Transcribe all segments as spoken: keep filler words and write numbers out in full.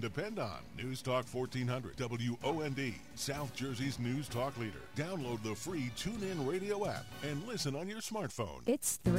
depend on. News Talk fourteen hundred W O N D, South Jersey's news talk leader. Download the free TuneIn Radio app and listen on your smartphone. It's three.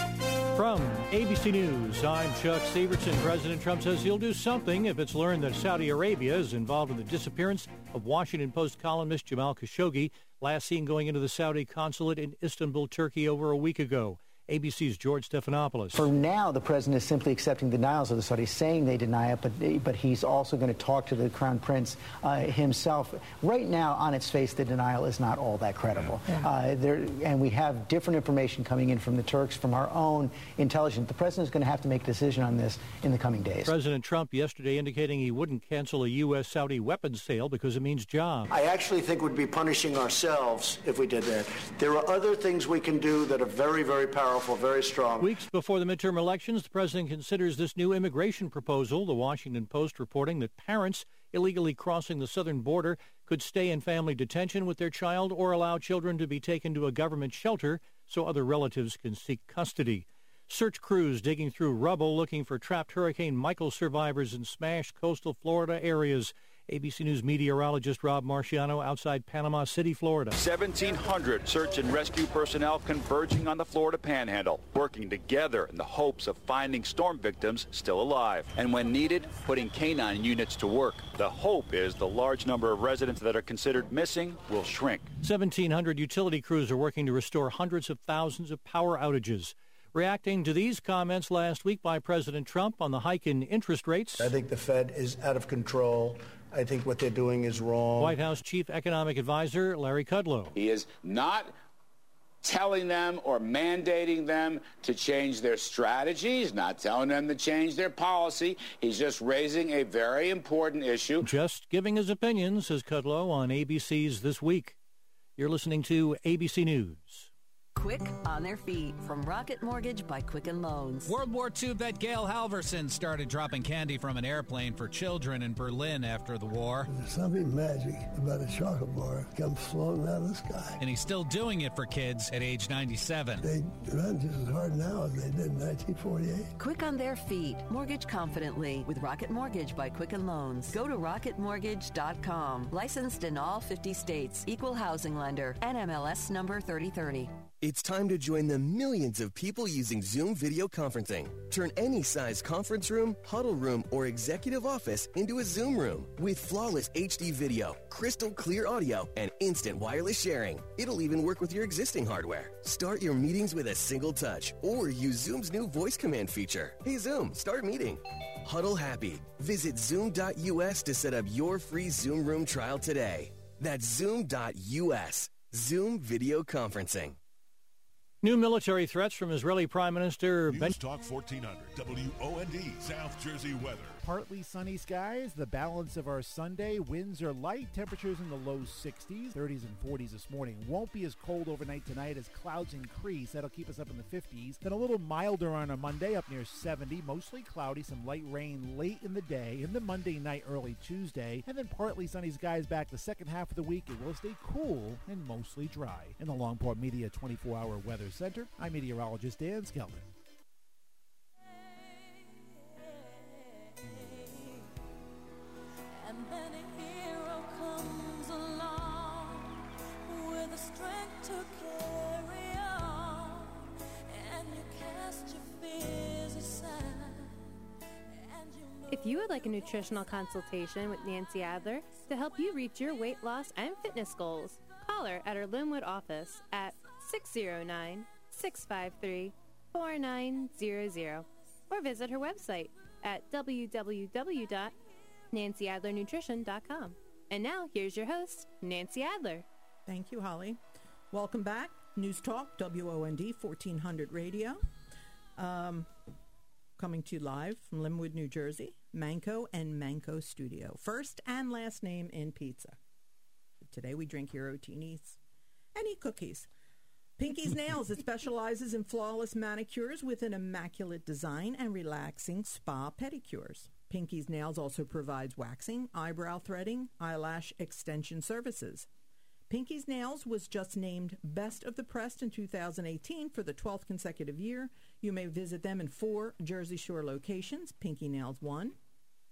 From A B C News, I'm Chuck Severson. President Trump says he'll do something if it's learned that Saudi Arabia is involved in the disappearance of Washington Post columnist Jamal Khashoggi, last seen going into the Saudi consulate in Istanbul, Turkey, over a week ago. A B C's George Stephanopoulos. For now, the president is simply accepting denials of the Saudis, saying they deny it, but but he's also going to talk to the Crown Prince uh, himself. Right now, on its face, the denial is not all that credible. Yeah. Uh, there, and we have different information coming in from the Turks, from our own intelligence. The president is going to have to make a decision on this in the coming days. President Trump yesterday indicating he wouldn't cancel a U S Saudi weapons sale because it means jobs. I actually think we'd be punishing ourselves if we did that. There are other things we can do that are very, very powerful. Very strong. Weeks before the midterm elections, the president considers this new immigration proposal. The Washington Post reporting that parents illegally crossing the southern border could stay in family detention with their child or allow children to be taken to a government shelter so other relatives can seek custody. Search crews digging through rubble looking for trapped Hurricane Michael survivors in smashed coastal Florida areas. A B C News meteorologist Rob Marciano outside Panama City, Florida. seventeen hundred search and rescue personnel converging on the Florida Panhandle, working together in the hopes of finding storm victims still alive. And when needed, putting canine units to work. The hope is the large number of residents that are considered missing will shrink. seventeen hundred utility crews are working to restore hundreds of thousands of power outages. Reacting to these comments last week by President Trump on the hike in interest rates. I think the Fed is out of control. I think what they're doing is wrong. White House Chief Economic Advisor Larry Kudlow. He is not telling them or mandating them to change their strategy. He's not telling them to change their policy. He's just raising a very important issue. Just giving his opinion, says Kudlow on A B C's This Week. You're listening to A B C News. Quick on their feet from Rocket Mortgage by Quicken Loans. World War Two vet Gail Halverson started dropping candy from an airplane for children in Berlin after the war. There's something magic about a chocolate bar that comes floating out of the sky. And he's still doing it for kids at age ninety-seven. They run just as hard now as they did in nineteen forty-eight. Quick on their feet. Mortgage confidently with Rocket Mortgage by Quicken Loans. Go to rocket mortgage dot com. Licensed in all fifty states. Equal housing lender. N M L S number thirty thirty. It's time to join the millions of people using Zoom video conferencing. Turn any size conference room, huddle room, or executive office into a Zoom room with flawless H D video, crystal clear audio, and instant wireless sharing. It'll even work with your existing hardware. Start your meetings with a single touch or use Zoom's new voice command feature. Hey Zoom, start meeting. Huddle happy. Visit zoom dot U S to set up your free Zoom room trial today. That's zoom dot U S. Zoom video conferencing. New military threats from Israeli Prime Minister Ben. News Talk fourteen hundred W O N D, South Jersey weather. Partly sunny skies, the balance of our Sunday. Winds are light, temperatures in the low sixties, thirties and forties this morning. Won't be as cold overnight tonight as clouds increase. That'll keep us up in the fifties. Then a little milder on a Monday, up near seventy. Mostly cloudy, some light rain late in the day. In the Monday night, early Tuesday. And then partly sunny skies back the second half of the week. It will stay cool and mostly dry. In the Longport Media twenty-four hour Weather Center, I'm meteorologist Dan Skelton. And then a hero comes along with the strength to carry on, and you cast your fears aside. And you know if you would like a nutritional consultation with Nancy Adler to help you reach your weight loss and fitness goals, call her at her Linwood office at six oh nine, six five three, four nine zero zero or visit her website at w w w dot nancy adler nutrition dot com. And now, here's your host, Nancy Adler. Thank you, Holly. Welcome back. News Talk, W O N D, fourteen hundred Radio. Um, coming to you live from Linwood, New Jersey, Manco and Manco Studio. First and last name in pizza. Today we drink your rotinis and eat cookies. Pinky's Nails, it specializes in flawless manicures with an immaculate design and relaxing spa pedicures. Pinky's Nails also provides waxing, eyebrow threading, eyelash extension services. Pinky's Nails was just named Best of the Press in two thousand eighteen for the twelfth consecutive year. You may visit them in four Jersey Shore locations, Pinky Nails one,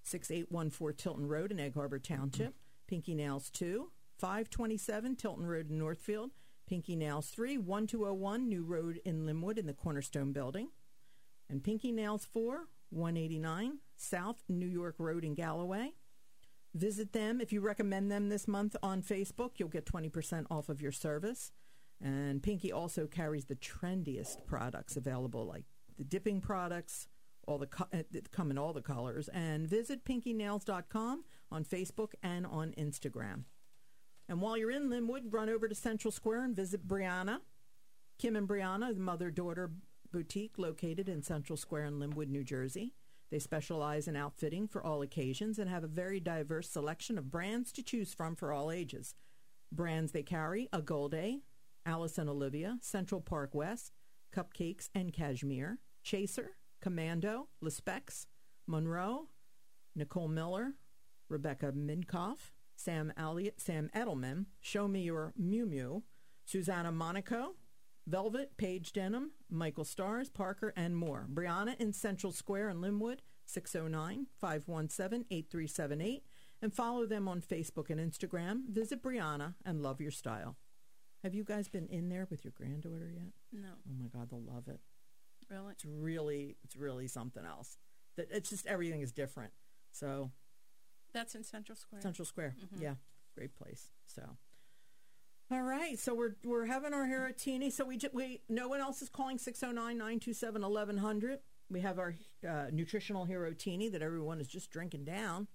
six eight one four Tilton Road in Egg Harbor Township. Pinky Nails two, five twenty-seven Tilton Road in Northfield. Pinky Nails three, one two oh one New Road in Linwood in the Cornerstone Building. And Pinky Nails four, one eighty-nine South New York Road in Galloway. Visit them. If you recommend them this month on Facebook, you'll get twenty percent off of your service. And Pinky also carries the trendiest products available, like the dipping products, all the co- that come in all the colors. And visit pinky nails dot com on Facebook and on Instagram. And while you're in Linwood, run over to Central Square and visit Brianna. Kim and Brianna, the mother-daughter boutique located in Central Square in Linwood, New Jersey. They specialize in outfitting for all occasions and have a very diverse selection of brands to choose from for all ages. Brands they carry: Agolde, Alice and Olivia, Central Park West, Cupcakes and Cashmere, Chaser, Commando, Lespex, Monroe, Nicole Miller, Rebecca Minkoff, Sam Elliott, Sam Edelman, Show Me Your Mew Mew, Susanna Monaco, Velvet, Paige Denham, Michael Stars, Parker, and more. Brianna in Central Square in Linwood, six oh nine, five one seven, eight three seven eight, and follow them on Facebook and Instagram. Visit Brianna and love your style. Have you guys been in there with your granddaughter yet? No. Oh my God, they'll love it. Really? It's really, it's really something else. That it's just everything is different. So that's in Central Square. Central Square, mm-hmm. yeah, great place. So, all right, so we're we're having our hair at Teeny. So we we no one else is calling six oh nine, nine two seven, eleven hundred. We have our uh, nutritional hero Teeny that everyone is just drinking down.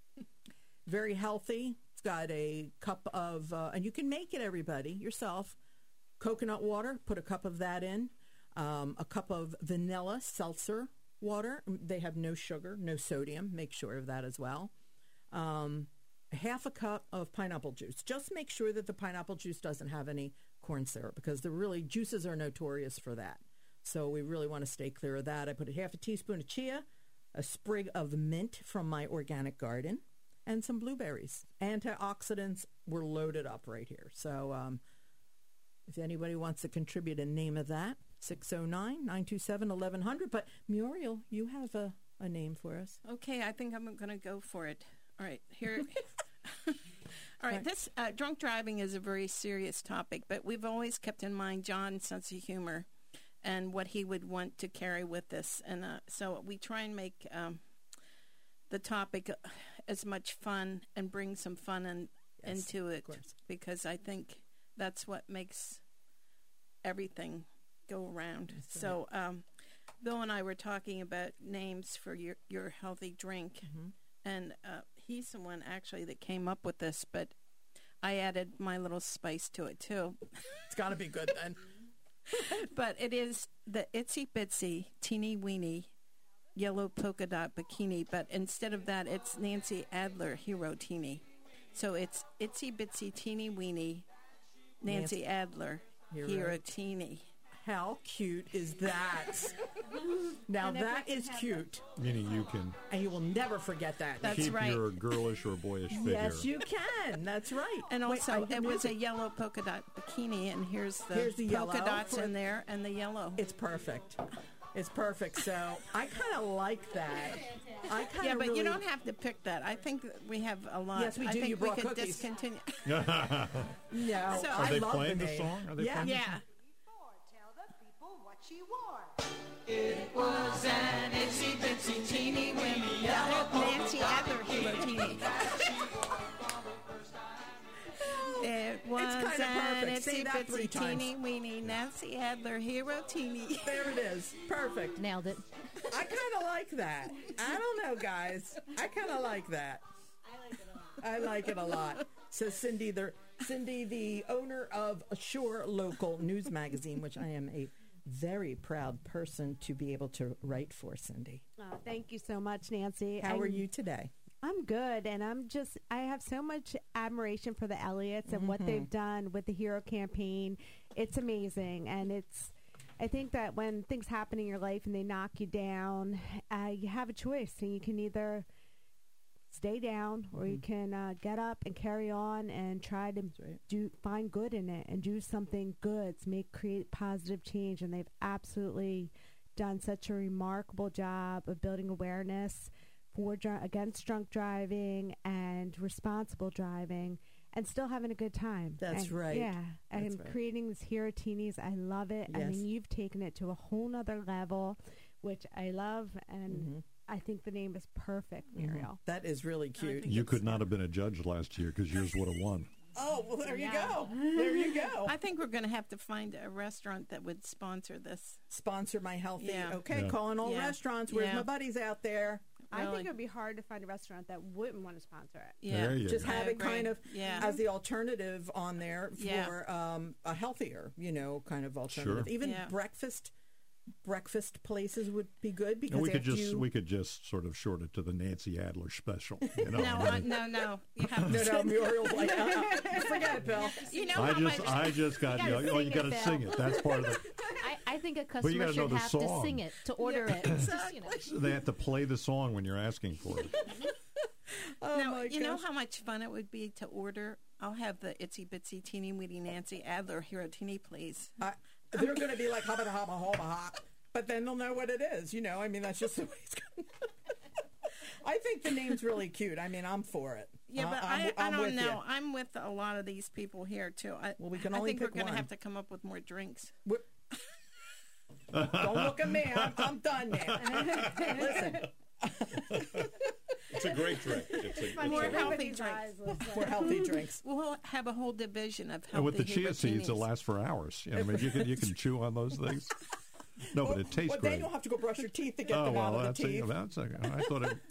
Very healthy. It's got a cup of, uh, and you can make it, everybody, yourself. Coconut water. Put a cup of that in. Um, a cup of vanilla seltzer water. They have no sugar, no sodium. Make sure of that as well. Um, half a cup of pineapple juice. Just make sure that the pineapple juice doesn't have any corn syrup, because the really juices are notorious for that. So we really want to stay clear of that. I put a half a teaspoon of chia, a sprig of mint from my organic garden, and some blueberries. Antioxidants were loaded up right here. So um, if anybody wants to contribute a name of that, six oh nine, nine two seven, eleven hundred. But Muriel, you have a, a name for us. Okay, I think I'm going to go for it. All right, here. All right, this uh, drunk driving is a very serious topic, but we've always kept in mind John's sense of humor and what he would want to carry with this. And uh, so we try and make um, the topic as much fun and bring some fun in, yes, into it, because I think that's what makes everything go around. That's so right. um, Bill and I were talking about names for your, your healthy drink, mm-hmm. and uh, he's the one actually that came up with this, but I added my little spice to it too. It's got to be good then. But it is the Itsy Bitsy Teeny Weeny Yellow Polka Dot Bikini, but instead of that, it's Nancy Adler Hero Teeny. So it's Itsy Bitsy Teeny Weeny Nancy, Nancy Adler Hero, Hero Teeny. How cute is that? Now that is cute. Meaning you can. And you will never forget that. That's keep right. your girlish or boyish figure. Yes, you can. That's right. And also, Wait, it was a yellow polka dot bikini, and here's the, here's the polka yellow dots for, in there and the yellow. It's perfect. It's perfect. So I kind of like that. I kind of yeah, but really... you don't have to pick that. I think that we have a lot. Yes, we do. I think you brought we could cookies. discontinue. No, so, are I they love playing the, the song? Are they yeah. playing yeah. the song? She wore. It was an itsy bitsy teeny weeny yellow Nancy Adler Hero Teeny. It was it's an itsy bitsy teeny weeny Nancy Adler Hero Teeny. There it is. Perfect. Nailed it. I kind of like that. I don't know, guys. I kind of like that. I like it a lot. I like it a lot. So Cindy, the Cindy, the owner of Shore Local News Magazine, which I am a very proud person to be able to write for, Cindy. Oh, thank you so much, Nancy. How I'm, are you today? I'm good, and I'm just, I have so much admiration for the Elliots and mm-hmm. what they've done with the Hero campaign. It's amazing, and it's, I think that when things happen in your life and they knock you down, uh, you have a choice, and you can either stay down or mm-hmm. you can uh, get up and carry on and try to right. do find good in it and do something good to make create positive change. And they've absolutely done such a remarkable job of building awareness for dr- against drunk driving and responsible driving, and still having a good time. That's and, right. Yeah, That's and right. creating this Hero Teenies, I love it. I Yes. mean, you've taken it to a whole nother level, which I love, and Mm-hmm. I think the name is perfect, Muriel. That is really cute. You could not have been a judge last year because yours would have won. Oh, well, there Yeah. you go. There you go. I think we're going to have to find a restaurant that would sponsor this. Sponsor my healthy. Yeah. Okay, Yeah. calling all Yeah. restaurants. Where's Yeah. my buddies out there? I Really. think it would be hard to find a restaurant that wouldn't want to sponsor it. Yeah. There you Just go. have I it kind agree. of Yeah. as the alternative on there for Yeah. um, a healthier, you know, kind of alternative. Sure. Even Yeah. breakfast breakfast places would be good because And we could after just you, we could just sort of short it to the Nancy Adler special. You know, No, I uh, mean, no, no. You have to no, no, sing. Muriel's like, uh-uh. Forget it, Bill. You know I how just much. I just got You you. gotta Know, oh, you sing got to it, sing Bill. it. That's part of the. I, I think a you customer gotta know should the have to song. sing it to order it. Just, you know. They have to play the song when you're asking for it. Oh Now, my you know gosh. how much fun it would be to order? I'll have the Itsy Bitsy Teeny Weeny Nancy Adler Hero Teeny, please. I, they're going to be like hubba hubba hubba hop, but then they'll know what it is. You know, I mean, that's just the way it's going. I think the name's really cute. I mean, I'm for it. Yeah, Uh, but I'm, I, I I'm don't with know. you. I'm with a lot of these people here, too. I, Well, we can I only think we're pick going to one. have to come up with more drinks. We're- Don't look at me. I'm, I'm done now. Listen, It's a great drink. It's a, More it's a, healthy drinks. for healthy drinks. We'll have a whole division of healthy and with the chia seeds, Hero it lasts for hours. You know, I mean, you can you can chew on those things. No, but it tastes well, great. then you'll have to go brush your teeth to get Oh them well, out of that's the teeth. a, that's a, I thought it.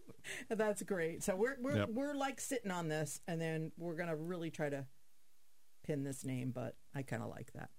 That's great. So we're we're Yep. we're like sitting on this, and then we're gonna really try to pin this name, but I kind of like that.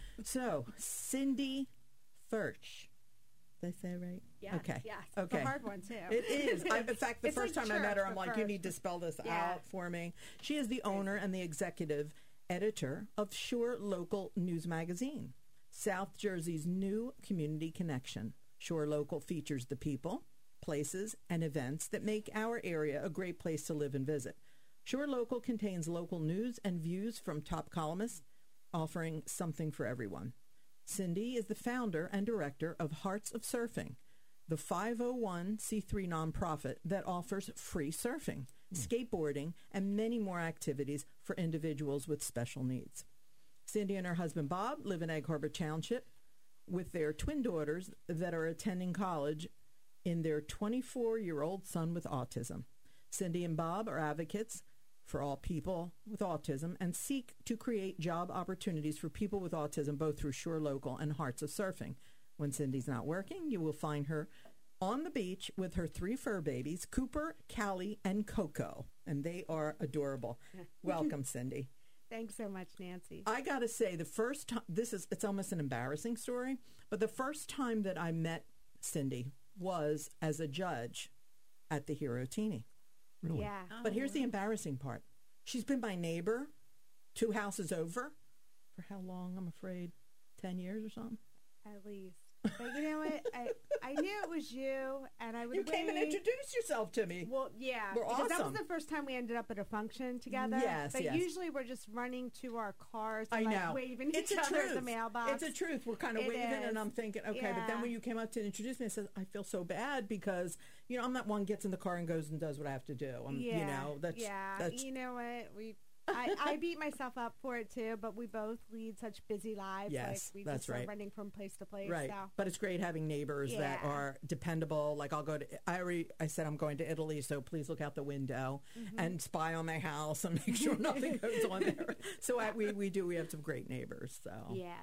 So Cindy Thurch, did I say it right? Yes, Okay. yes. Okay. It's a hard one, too. It is. I, in fact, the It's first like time I met church, her, I'm but like, you first. need to spell this Yeah. out for me. She is the owner and the executive editor of Shore Local News Magazine, South Jersey's new community connection. Shore Local features the people, places, and events that make our area a great place to live and visit. Shore Local contains local news and views from top columnists, offering something for everyone. Cindy is the founder and director of Hearts of Surfing, the five oh one c three nonprofit that offers free surfing, skateboarding, and many more activities for individuals with special needs. Cindy and her husband Bob live in Egg Harbor Township with their twin daughters that are attending college in their twenty-four-year-old son with autism. Cindy and Bob are advocates for all people with autism and seek to create job opportunities for people with autism both through Shore Local and Hearts of Surfing. When Cindy's not working, you will find her on the beach with her three fur babies, Cooper, Callie, and Coco, and they are adorable. Welcome, Cindy. Thanks so much, Nancy. I got to say, the first time, this is, it's almost an embarrassing story, but the first time that I met Cindy was as a judge at the Hero Teeny. Really? Yeah. But here's the embarrassing part. She's been my neighbor two houses over for how long, I'm afraid? Ten years or something? At least. But you know what? I, I knew it was you, and I would You came and wait. introduced yourself to me. Well, yeah, We're because that awesome. was the first time we ended up at a function together. Yes, but yes. usually we're just running to our cars I and know. like waving It's each a other truth. at the mailbox. It's a truth. We're kind of It waving, is. and I'm thinking, okay. But then Yeah. when you came up to introduce me, I said, I feel so bad because, you know, I'm not one who gets in the car and goes and does what I have to do. I'm, yeah, you know, that's, yeah. that's You know what? We, I, I beat myself up for it too, but we both lead such busy lives. Yes, like we that's just are right. running from place to place. right. So. But it's great having neighbors that Yeah. are dependable. Like I'll go to, I already, I said I'm going to Italy, so please look out the window Mm-hmm. and spy on my house and make sure nothing goes on there. So I, we, we do, we have some great neighbors. So, Yeah.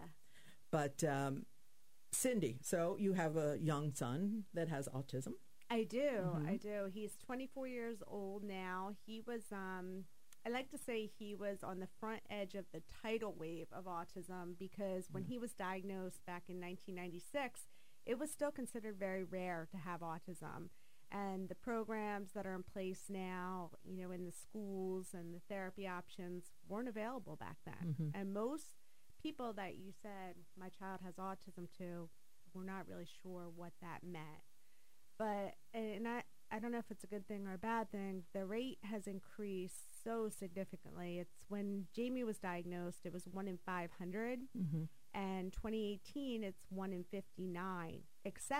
but um, Cindy, so you have a young son that has autism. I do. Mhm. I do. He's twenty-four years old now. He was, um, I like to say he was on the front edge of the tidal wave of autism because when he was diagnosed back in nineteen ninety-six, it was still considered very rare to have autism. And the programs that are in place now, you know, in the schools and the therapy options weren't available back then. Mhm. And most people that you said, my child has autism to, were not really sure what that meant. But, and I, I don't know if it's a good thing or a bad thing, the rate has increased so significantly. It's when Jamie was diagnosed, it was one in five hundred. Mm-hmm. And twenty eighteen, it's one in fifty-nine. Except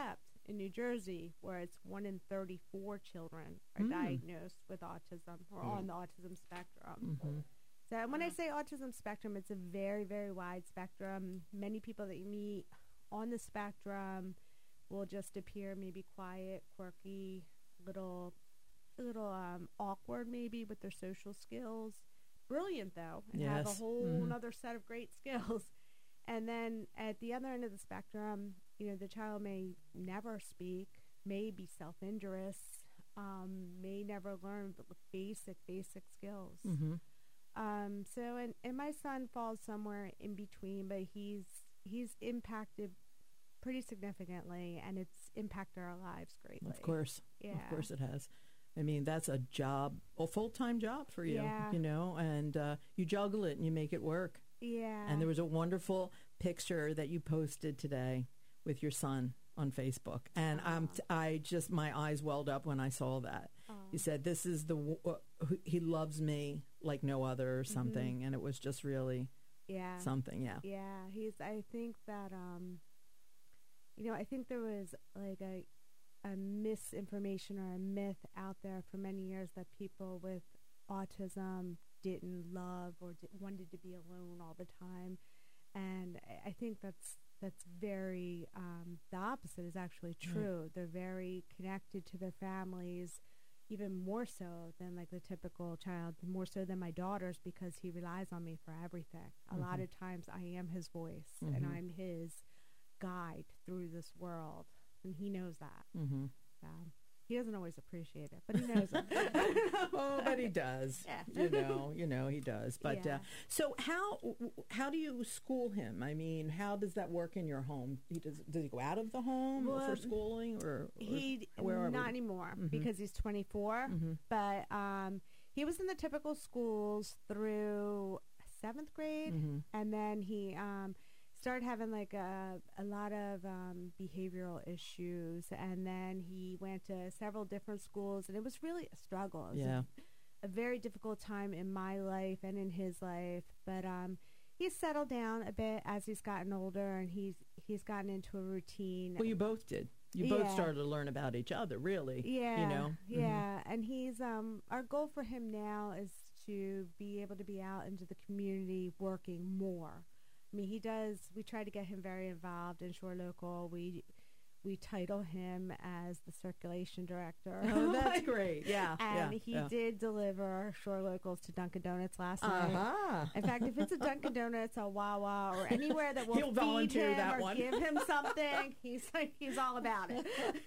in New Jersey, where it's one in thirty-four children are Mm. diagnosed with autism or Mm. on the autism spectrum. Mm-hmm. So when I say autism spectrum, it's a very, very wide spectrum. Many people that you meet on the spectrum will just appear maybe quiet, quirky, little, a little um, awkward maybe with their social skills. Brilliant though, and have a Yes. whole Mhm. another set of great skills. And then at the other end of the spectrum, you know, the child may never speak, may be self-injurious, um, may never learn b- basic, basic skills. Mm-hmm. Um, so, and, and my son falls somewhere in between, but he's he's impacted pretty significantly, and it's impacted our lives greatly. Of course. Yeah. Of course it has. I mean, that's a job, a full-time job for you, Yeah. you know, and uh, you juggle it and you make it work. Yeah. And there was a wonderful picture that you posted today with your son on Facebook. And um, t- I just, my eyes welled up when I saw that. You said, this is the, w- uh, who- he loves me like no other or something. Mhm. And it was just really Yeah. something, yeah. Yeah, he's, I think that, um, you know, I think there was like a, a misinformation or a myth out there for many years that people with autism didn't love or di- wanted to be alone all the time. And I- I think that's, that's very, um, the opposite is actually true. They're very connected to their families, even more so than like the typical child, more so than my daughters, because he relies on me for everything. A lot Mhm. of times I am his voice and Mhm. I'm his guide through this world, and he knows that. Mm-hmm. So he doesn't always appreciate it, but he knows it. Oh, but he does. Yeah. You know, you know, he does. But Yeah. uh, so how how do you school him? I mean, how does that work in your home? He does does he go out of the home Well, for schooling or, or He where are not we? anymore Mhm. because he's twenty-four. Mhm. But um, he was in the typical schools through seventh grade, Mhm. and then he um, started having like a a lot of um, behavioral issues, and then he went to several different schools, and it was really a struggle. It was Yeah. a, a very difficult time in my life and in his life, but um, he's settled down a bit as he's gotten older, and he's he's gotten into a routine. Well, you both did. You both Yeah. started to learn about each other, really. Yeah, You know. Mhm. yeah, and he's um our goal for him now is to be able to be out into the community working more. I mean, he does. We try to get him very involved in Shore Local. We we title him as the circulation director. Oh, that's great. Yeah, and yeah, he yeah. did deliver Shore Locals to Dunkin' Donuts last Uh-huh. night. In fact, if it's a Dunkin' Donuts, a Wawa, or anywhere that will He'll feed volunteer him that or one. give him something, he's like he's all about it.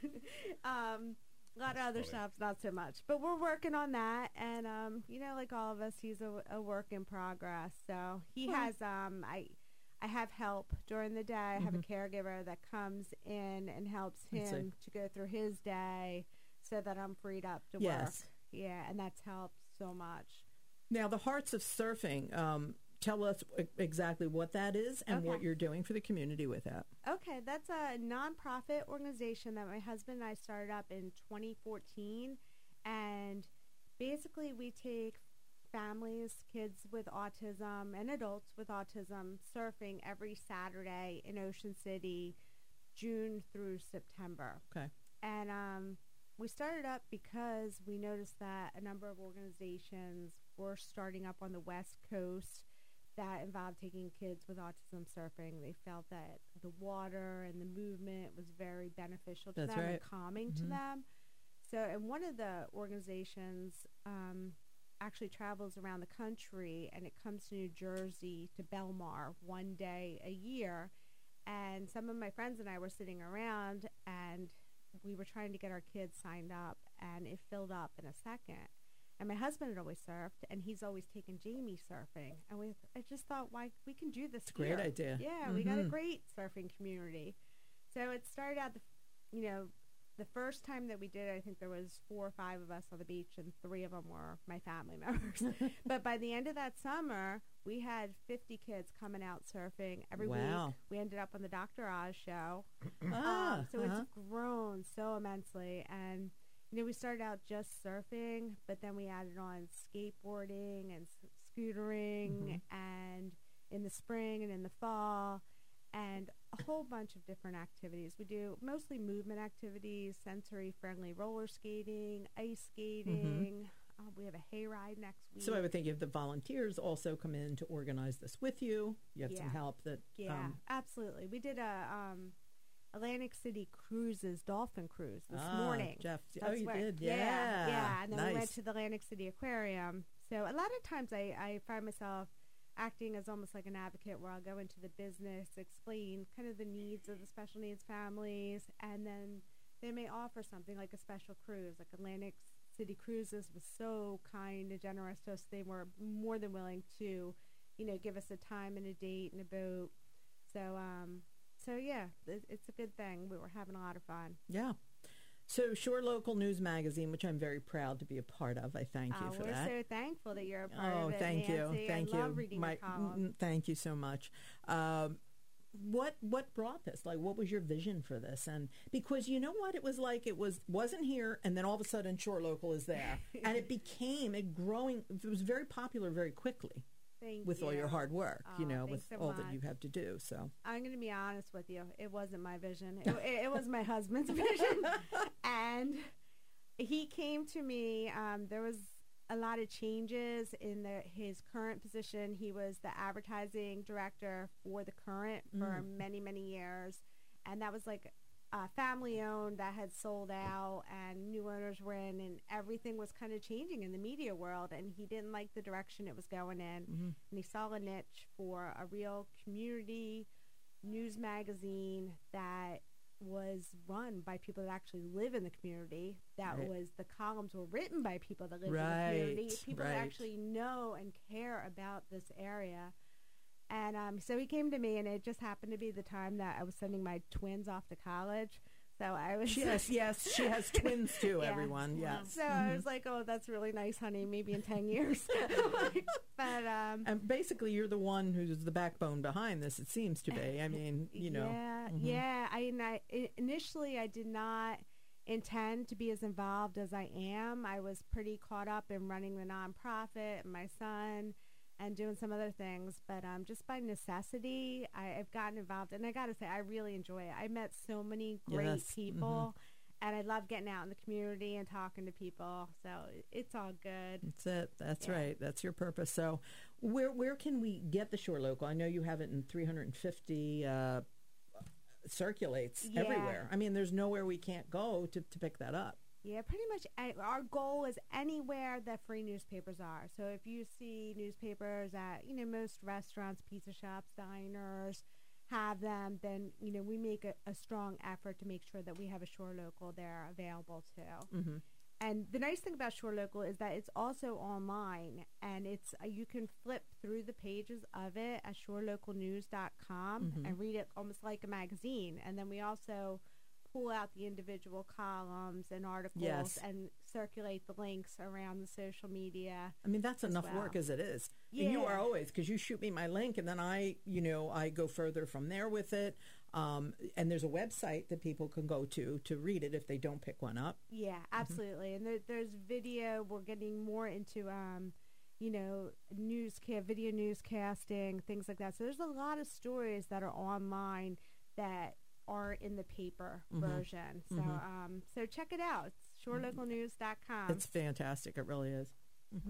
um, a lot of other stuff, not so much. But we're working on that, and um, you know, like all of us, he's a, a work in progress. So he Well- has um, I. I have help during the day. I have Mhm. a caregiver that comes in and helps I see. him to go through his day so that I'm freed up to Yes. work. Yeah, and that's helped so much. Now, the Hearts of Surfing. Um, tell us e- exactly what that is and what Okay. you're doing for the community with that. Okay, that's a nonprofit organization that my husband and I started up in twenty fourteen. And basically, we take families, kids with autism, and adults with autism surfing every Saturday in Ocean City, June through September. Okay. And um, we started up because we noticed that a number of organizations were starting up on the West Coast that involved taking kids with autism surfing. They felt that the water and the movement was very beneficial to That's them and right. calming to Mhm. them. So, and one of the organizations um, actually travels around the country, and it comes to New Jersey to Belmar one day a year. And some of my friends and I were sitting around, and we were trying to get our kids signed up, and it filled up in a second. And my husband had always surfed, and he's always taken Jamie surfing. And we, I just thought, why we can do this. It's a great here. idea. Yeah, we got a Mhm. great surfing community. So it started out, the, you know, the first time that we did it, I think there was four or five of us on the beach, and three of them were my family members. But by the end of that summer, we had fifty kids coming out surfing every Wow. week. We ended up on the Doctor Oz show. Ah, um, so uh-huh. it's grown so immensely. And, you know, we started out just surfing, but then we added on skateboarding and s- scootering Mm-hmm. and in the spring and in the fall. And a whole bunch of different activities. We do mostly movement activities, sensory-friendly roller skating, ice skating. Mm-hmm. Uh, we have a hayride next week. So I would think if the volunteers also come in to organize this with you, you have yeah. some help that... Yeah, um, absolutely. We did a um, Atlantic City Cruises dolphin cruise this ah, morning. Jeff, That's oh, you where, did? Yeah. Yeah. Yeah, and then nice. we went to the Atlantic City Aquarium. So a lot of times I, I find myself acting as almost like an advocate where I'll go into the business, explain kind of the needs of the special needs families, and then they may offer something like a special cruise. Like Atlantic City Cruises was so kind and generous to us. They were more than willing to, you know, give us a time and a date and a boat. So, um, so yeah, it, it's a good thing. We were having a lot of fun. Yeah. So Shore Local News Magazine, which I'm very proud to be a part of. I thank you uh, for we're that. We're so thankful that you're a part oh, of it, thank Nancy. you, thank I you. love reading My, your column. mm, thank you so much. Um, what what brought this? Like, what was your vision for this? And because you know what, it was like it was wasn't here, and then all of a sudden Shore Local is there, and it became a growing. It was very popular very quickly. Thank with you. all your hard work, oh, you know, with so all much. that you have to do. So I'm going to be honest with you. It wasn't my vision. It, it, it was my husband's vision. And he came to me. Um, there was a lot of changes in the, his current position. He was the advertising director for the Current for Mm. many, many years. And that was like uh, family owned that had sold out and new owners were in, and everything was kind of changing in the media world, and he didn't like the direction it was going in. Mm-hmm. And he saw a niche for a real community news magazine that was run by people that actually live in the community, that right. was the columns were written by people that live right. in the community, people right. that actually know and care about this area. And um, so he came to me, and it just happened to be the time that I was sending my twins off to college. So I was yes, yes, she has twins too. Yeah. Everyone, yes. So mm-hmm. I was like, "Oh, that's really nice, honey. Maybe in ten years." But um, and basically, you're the one who's the backbone behind this. It seems to be. I mean, you know. Yeah, mm-hmm. yeah. I, and I initially I did not intend to be as involved as I am. I was pretty caught up in running the nonprofit and my son and doing some other things, but um, just by necessity, I, I've gotten involved, and I got to say, I really enjoy it. I met so many great yes. people, mm-hmm. and I love getting out in the community and talking to people, so it's all good. That's it. That's yeah. right. That's your purpose. So where where can we get the Shore Local? I know you have it in three hundred fifty uh, circulates yeah. everywhere. I mean, there's nowhere we can't go to, to pick that up. Yeah, pretty much our goal is anywhere that free newspapers are. So if you see newspapers at, you know, most restaurants, pizza shops, diners have them, then, you know, we make a, a strong effort to make sure that we have a Shore Local there available too. Mm-hmm. And the nice thing about Shore Local is that it's also online, and it's uh, you can flip through the pages of it at shore local news dot com mm-hmm. and read it almost like a magazine. And then we also pull out the individual columns and articles yes. and circulate the links around the social media. I mean, that's enough well. work as it is. Yeah. And you are always, because you shoot me my link, and then I, you know, I go further from there with it. Um, and there's a website that people can go to to read it if they don't pick one up. Yeah, absolutely. Mm-hmm. And there, there's video. We're getting more into, um, you know, newscast, video newscasting, things like that. So there's a lot of stories that are online that are in the paper mm-hmm. version. So mm-hmm. um, so check it out. It's shore local news dot com. It's fantastic. It really is. Mm-hmm.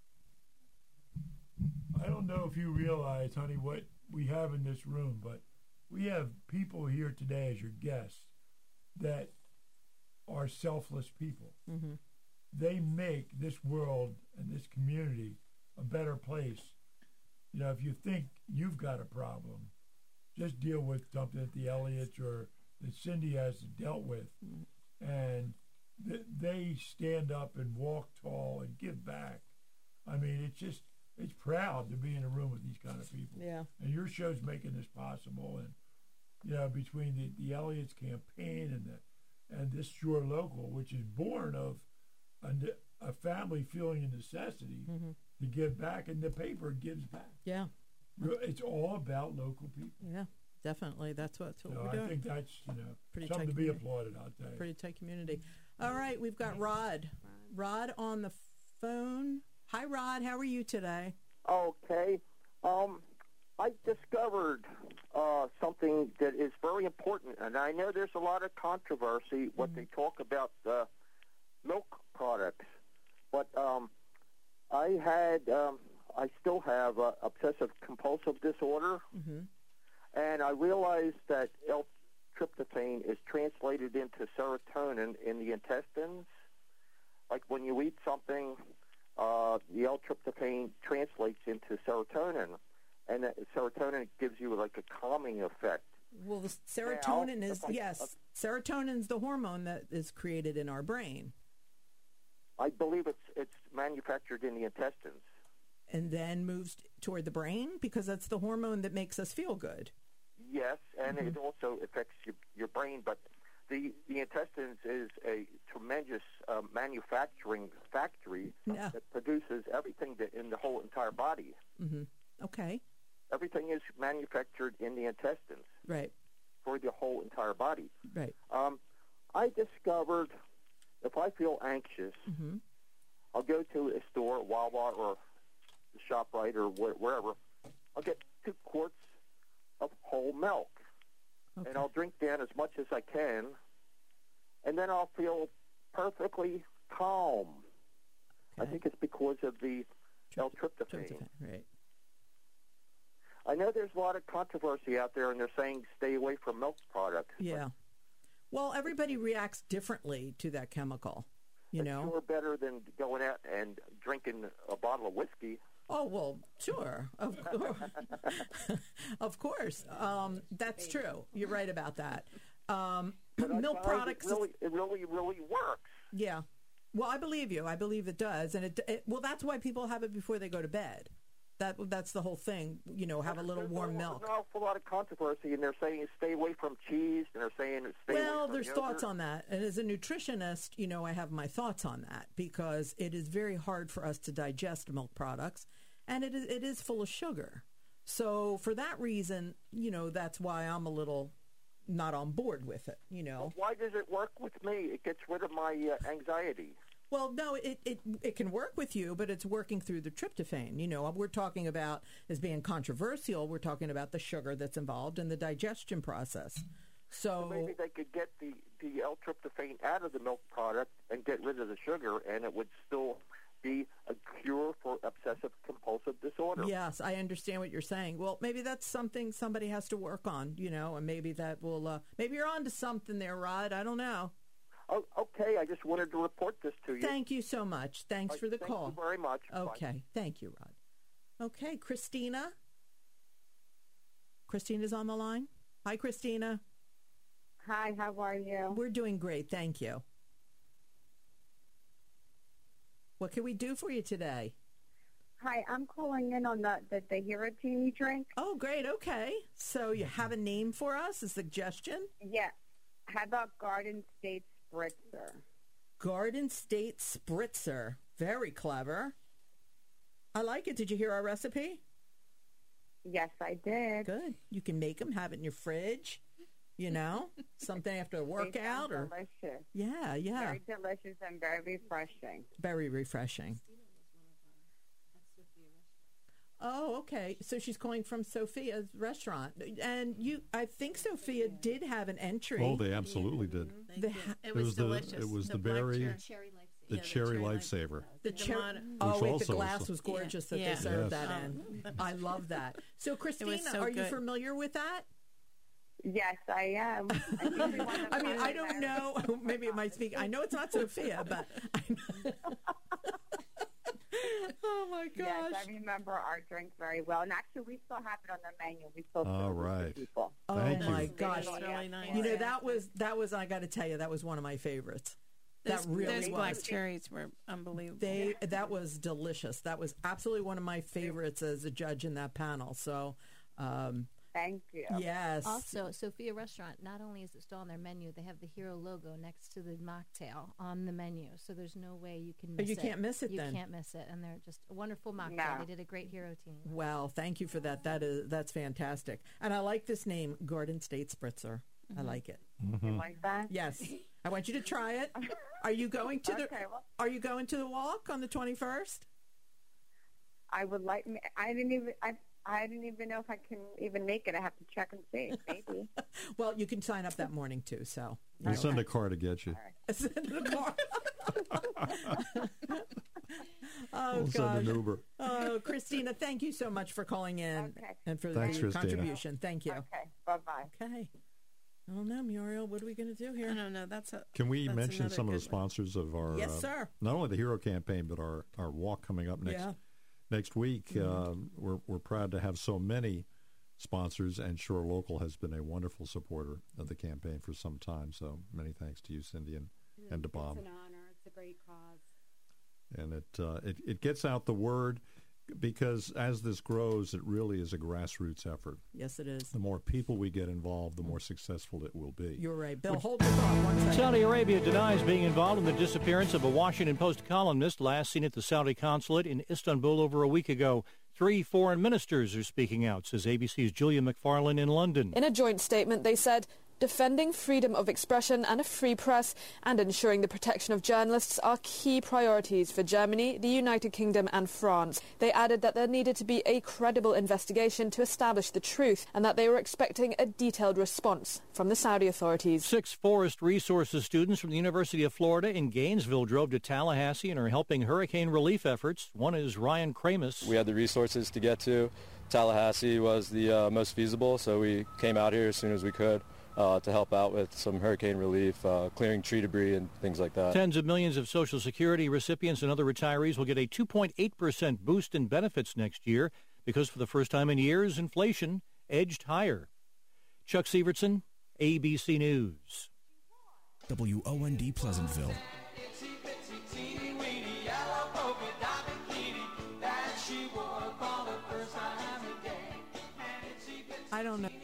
I don't know if you realize, honey, what we have in this room, but we have people here today as your guests that are selfless people. Mm-hmm. They make this world and this community a better place. You know, if you think you've got a problem, just deal with something that the Elliots or that Cindy has dealt with. Mm-hmm. And th- they stand up and walk tall and give back. I mean, it's just, it's proud to be in a room with these kind of people. Yeah. And your show's making this possible. And, you know, between the, the Elliots campaign and the, and this Shore Local, which is born of a, a family feeling a necessity mm-hmm. to give back, and the paper gives back. Yeah. It's all about local people. Yeah, definitely. That's what, that's what so we're I doing. I think that's, you know, Pretty something to community. be applauded, I'll tell you. Pretty tight community. All right, we've got Rod. Rod on the phone. Hi, Rod. How are you today? Okay. Um, I discovered uh, something that is very important, and I know there's a lot of controversy what mm-hmm. they talk about uh, milk products, but um, I had, um, I still have uh, obsessive compulsive disorder, mm-hmm. and I realized that L-tryptophan is translated into serotonin in the intestines. Like when you eat something, uh, the L-tryptophan translates into serotonin. And uh, serotonin gives you like a calming effect. Well, the serotonin now, is, I, yes, uh, serotonin is the hormone that is created in our brain. I believe it's it's manufactured in the intestines. And then moves toward the brain because that's the hormone that makes us feel good. Yes, and mm-hmm. it also affects your, your brain, but the, the intestines is a tremendous uh, manufacturing factory yeah. that produces everything that in the whole entire body. Mm-hmm. Okay. Everything is manufactured in the intestines. Right. For the whole entire body. Right. Um, I discovered if I feel anxious, mm-hmm. I'll go to a store, Wawa or ShopRite or wh- wherever. I'll get two quarts of whole milk. Okay. And I'll drink down as much as I can. And then I'll feel perfectly calm. Okay. I think it's because of the L-tryptophan. Tryptophan, right. I know there's a lot of controversy out there, and they're saying stay away from milk products. Yeah. Well, everybody reacts differently to that chemical, you it's know. Sure better than going out and drinking a bottle of whiskey. Oh, well, sure. Of course. Of course. Um, that's true. You're right about that. Um, milk products. It really, it really, really works. Yeah. Well, I believe you. I believe it does. And it, it well, that's why people have it before they go to bed. That That's the whole thing, you know, have a little there's warm a, milk. There's an awful lot of controversy, and they're saying stay away from cheese, and they're saying stay well, away from there's yogurt. thoughts on that. And as a nutritionist, you know, I have my thoughts on that because it is very hard for us to digest milk products, and it is, it is full of sugar. So for that reason, you know, that's why I'm a little not on board with it, you know. Well, why does it work with me? It gets rid of my uh, anxiety. Well, no, it, it it can work with you, but it's working through the tryptophan. You know, we're talking about as being controversial. We're talking about the sugar that's involved in the digestion process. So, so maybe they could get the, the L-tryptophan out of the milk product and get rid of the sugar, and it would still be a cure for obsessive-compulsive disorder. Yes, I understand what you're saying. Well, maybe that's something somebody has to work on, you know, and maybe that will, uh, maybe you're on to something there, Rod. I don't know. Oh, okay, I just wanted to report this to you. Thank you so much. Thanks right, for the thank call. Thank you very much. Okay, Bye. Thank you, Rod. Okay, Christina. Christina's on the line. Hi, Christina. Hi, how are you? We're doing great, thank you. What can we do for you today? Hi, I'm calling in on the, the, the Hero Teeny drink. Oh, great, okay. So you have a name for us, a suggestion? Yeah. How about Garden State Spritzer? Garden State Spritzer. Very clever. I like it. Did you hear our recipe? Yes, I did. Good. You can make them, have it in your fridge, you know, something after a workout. or delicious. Yeah, yeah. Very delicious and very refreshing. Very refreshing. Oh, okay. So she's calling from Sophia's restaurant, and you. I think Sophia did have an entry. Oh, they absolutely did. The, it was, it was delicious. the it was the, the berry, cher- the yeah, cherry the lifesaver. The cherry. Tomato- Oh wait, the also glass was- was gorgeous that Yeah. they served Yes. that in. I love that. So, Christina, so are you good. familiar with that? Yes, I am. I, I mean, I don't know. Maybe it might speak. I know it's not Sophia, but I know. Oh my gosh! Yes, I remember our drink very well, and actually, we still have it on the menu. We still All serve it to right. people. Thank oh you. my gosh! It's really nice. You know, that was that was. I got to tell you, that was one of my favorites. Those, that really those was. black cherries were unbelievable. They that was delicious. That was absolutely one of my favorites as a judge in that panel. So, um, thank you. Yes. Also, Sophia Restaurant, not only is it still on their menu, they have the Hero logo next to the mocktail on the menu. So there's no way you can miss you it. can't miss it You then. can't miss it. And they're just a wonderful mocktail. No. They did a great Hero team. Well, thank you for that. That is that's fantastic, and I like this name, Garden State Spritzer. I like it. Mm-hmm. You like that? Yes, I want you to try it. Are you going to the Okay, well- Are you going to the walk on the twenty-first? I would like. I didn't even. I I didn't even know if I can even make it. I have to check and see. Maybe. Well, you can sign up that morning too. So we'll send a car to get you. Right. Send a car. Oh, we'll gosh. send an Uber. Oh, Christina, thank you so much for calling in okay. and for Thanks, the Christina. contribution. Thank you. Okay. Bye-bye. Okay. I don't know, Muriel. What are we going to do here? I don't know. That's a. Can we that's mention some of the good one. sponsors of our, Yes, uh, sir. not only the Hero Campaign, but our, our walk coming up next Yeah. next week? Mhm. Uh, we're, we're proud to have so many sponsors, and Shore Local has been a wonderful supporter of the campaign for some time. So many thanks to you, Cindy, and, and to Bob. It's an honor. It's a great cause. And it, uh, it it gets out the word, because as this grows, it really is a grassroots effort. Yes, it is. The more people we get involved, the more successful it will be. You're right. Bill, hold your thought one second. Saudi Arabia denies being involved in the disappearance of a Washington Post columnist last seen at the Saudi consulate in Istanbul over a week ago. Three foreign ministers are speaking out, says A B C's Julia McFarlane in London. In a joint statement, they said, defending freedom of expression and a free press and ensuring the protection of journalists are key priorities for Germany, the United Kingdom and France. They added that there needed to be a credible investigation to establish the truth and that they were expecting a detailed response from the Saudi authorities. Six forest resources students from the University of Florida in Gainesville drove to Tallahassee and are helping hurricane relief efforts. One is Ryan Kramus. We had the resources to get to. Tallahassee was the uh, most feasible, so we came out here as soon as we could. Uh, to help out with some hurricane relief, uh, clearing tree debris and things like that. Tens of millions of Social Security recipients and other retirees will get a two point eight percent boost in benefits next year because for the first time in years, inflation edged higher. Chuck Sievertson, A B C News. W O N D Pleasantville. I don't know.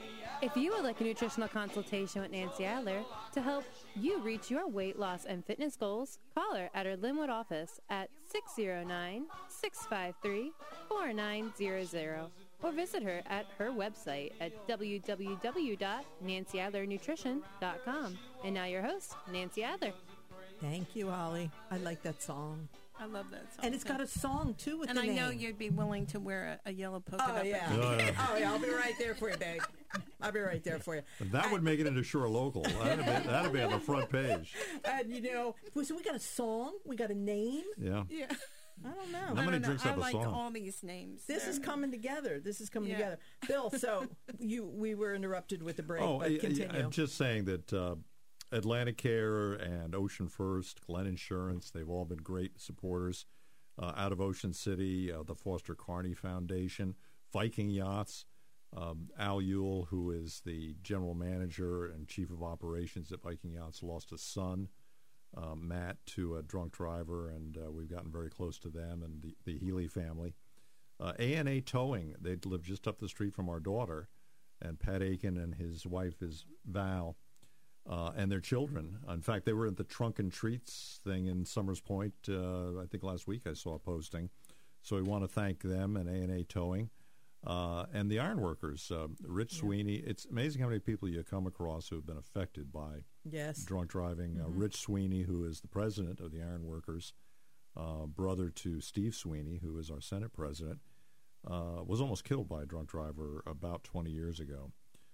If you would like a nutritional consultation with Nancy Adler to help you reach your weight loss and fitness goals, call her at her Linwood office at six oh nine, six five three, four nine zero zero or visit her at her website at w w w dot nancy adler nutrition dot com. And now your host, Nancy Adler. Thank you, Holly. I like that song. I love that song. And it's got a song, too, with and the I name. know you'd be willing to wear a, a yellow polka Oh, dot. yeah. Oh, yeah. Oh, yeah. I'll be right there for you, babe. I'll be right there for you. But that would make it into Shore Local. That'd be, that'd be on the front page. And, you know, so we got a song. We got a name. Yeah. Yeah. I don't know. How many I don't know. drinks I have a like song? all these names. This They're- is coming together. This is coming Yeah. together. Bill, so you we were interrupted with the break, Oh, but I, continue. am just saying that uh, Atlantic Care and Ocean First, Glen Insurance, they've all been great supporters. Uh, out of Ocean City, uh, the Foster Carney Foundation, Viking Yachts, um, Al Ewell, who is the general manager and chief of operations at Viking Yachts, lost a son, uh, Matt, to a drunk driver, and uh, we've gotten very close to them and the, the Healy family. Uh, A and A Towing, they live just up the street from our daughter, and Pat Aiken and his wife is Val. Uh, and their children. In fact, they were at the Trunk and Treats thing in Summers Point. Uh, I think last week I saw a posting. So we want to thank them and A and A Towing. Uh, and the ironworkers, uh, Rich yeah. Sweeney. It's amazing how many people you come across who have been affected by yes. drunk driving. Mm-hmm. Uh, Rich Sweeney, who is the president of the ironworkers, uh, brother to Steve Sweeney, who is our Senate president, uh, was almost killed by a drunk driver about twenty years ago.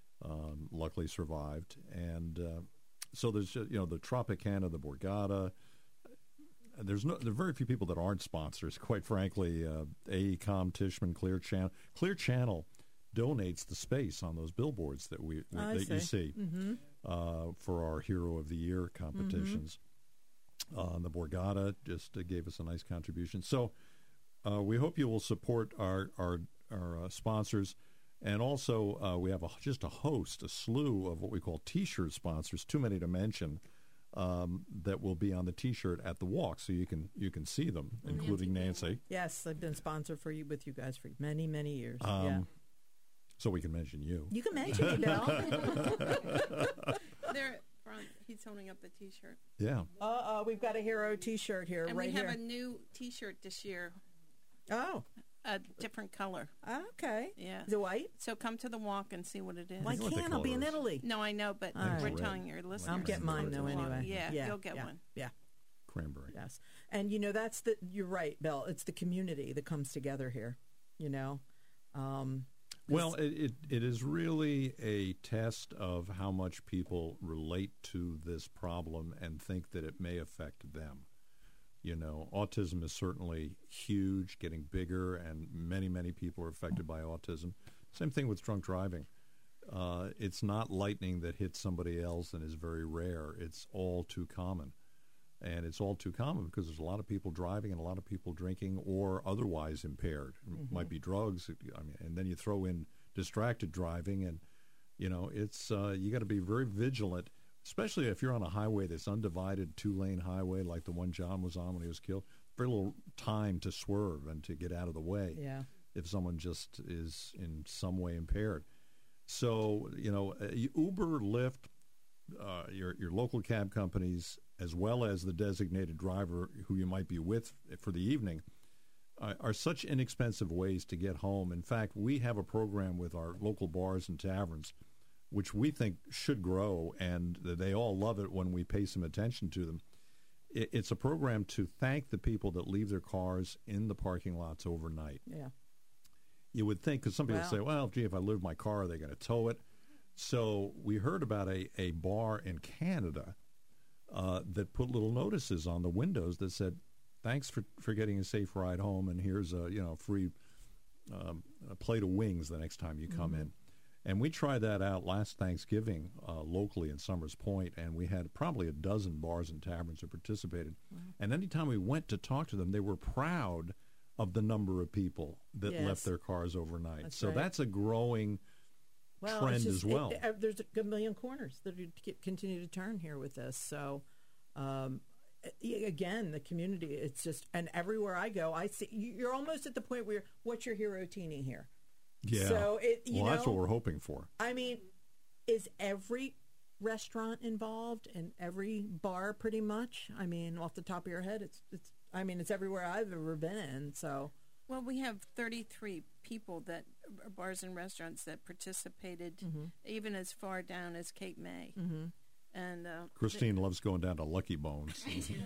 Um, luckily survived. And uh, so there's, you know, the Tropicana, the Borgata. There's no, there are very few people that aren't sponsors, quite frankly. Uh, AECOM, Tishman, Clear Channel. Clear Channel donates the space on those billboards that we, we that see. you see mm-hmm. uh, for our Hero of the Year competitions. Mm-hmm. Uh, the Borgata just uh, gave us a nice contribution. So uh, we hope you will support our, our, our uh, sponsors. And also, uh, we have a, just a host, a slew of what we call T-shirt sponsors, too many to mention, um, that will be on the T-shirt at the walk, so you can you can see them, mm-hmm. including Nancy. Yes, I've been sponsored for you with you guys for many, many years. Um, yeah. So we can mention you. You can mention me, Bill. There, front, he's holding up the T-shirt. Yeah. Uh, uh, we've got a Hero T-shirt here, and right we have here. a new T-shirt this year. Oh. A different color. Okay. Yeah. Is it white? So come to the walk and see what it is. Well, I can't. I'll be in Italy. No, I know, but right. we're Red. telling your listeners. I'll get mine, though, anyway. Yeah, yeah, you'll get yeah, one. Yeah. Cranberry. Yes. And, you know, that's the, you're right, Bill. It's the community that comes together here, you know. Um, well, it, it it is really a test of how much people relate to this problem and think that it may affect them. You know, autism is certainly huge, getting bigger, and many, many people are affected by autism. Same thing with drunk driving. Uh, it's not lightning that hits somebody else and is very rare. It's all too common. And it's all too common because there's a lot of people driving and a lot of people drinking or otherwise impaired. It Mhm. might be drugs. I mean, and then you throw in distracted driving, and you know, it's uh, you got to be very vigilant, especially if you're on a highway that's undivided, two-lane highway like the one John was on when he was killed. Very little time to swerve and to get out of the way. Yeah. If someone just is in some way impaired. So, you know, uh, Uber, Lyft, uh, your your local cab companies, as well as the designated driver who you might be with for the evening, uh, are such inexpensive ways to get home. In fact, we have a program with our local bars and taverns, which we think should grow, and they all love it when we pay some attention to them. It, it's a program to thank the people that leave their cars in the parking lots overnight. Yeah. You would think, because some people Wow. say, well, gee, if I leave my car, are they going to tow it? So we heard about a, a bar in Canada uh, that put little notices on the windows that said, thanks for, for getting a safe ride home, and here's a, you know, free um, a plate of wings the next time you come Mhm. in. And we tried that out last Thanksgiving uh, locally in Summers Point, and we had probably a dozen bars and taverns that participated. Wow. And anytime we went to talk to them, they were proud of the number of people that Yes. left their cars overnight. That's so right. that's a growing well, trend it's just, as well. It, uh, there's a good million corners that are to continue to turn here with this. So, um, a- again, the community, it's just, and everywhere I go, I see, you- you're almost at the point where, what's your hero teeny here? yeah. So, it, you well, know, that's what we're hoping for. I mean, is every restaurant involved and every bar pretty much? I mean, off the top of your head, it's, it's, I mean, it's everywhere I've ever been in, so. Well, we have thirty-three people that uh, bars and restaurants that participated, Mhm. even as far down as Cape May. Mhm. And uh, Christine loves going down to Lucky Bones.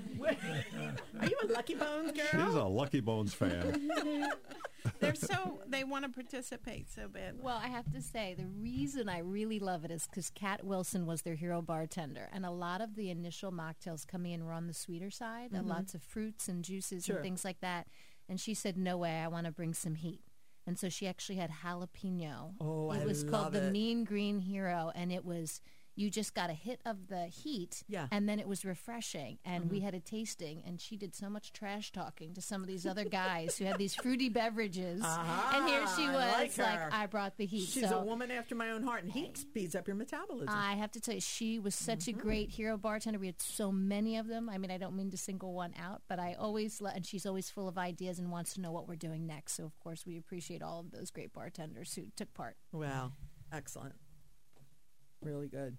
Are you a Lucky Bones girl? She's a Lucky Bones fan. they're so they want to participate so badly. Well, I have to say, the reason I really love it is because Kat Wilson was their hero bartender. And a lot of the initial mocktails coming in were on the sweeter side, Mhm. and lots of fruits and juices Sure. and things like that. And she said, no way, I want to bring some heat. And so she actually had jalapeno. Oh, it I was love called the it. Mean Green Hero, and it was... You just got a hit of the heat, Yeah. and then it was refreshing. And we Mhm. had a tasting, and she did so much trash talking to some of these other guys who had these fruity beverages. Uh-huh. And here she I was, like like, her. I brought the heat. She's so a woman after my own heart, and heat speeds up your metabolism. I have to tell you, she was such Mm-hmm. a great hero bartender. We had so many of them. I mean, I don't mean to single one out, but I always, let, and she's always full of ideas and wants to know what we're doing next. So, of course, we appreciate all of those great bartenders who took part. Wow. Excellent. Really good.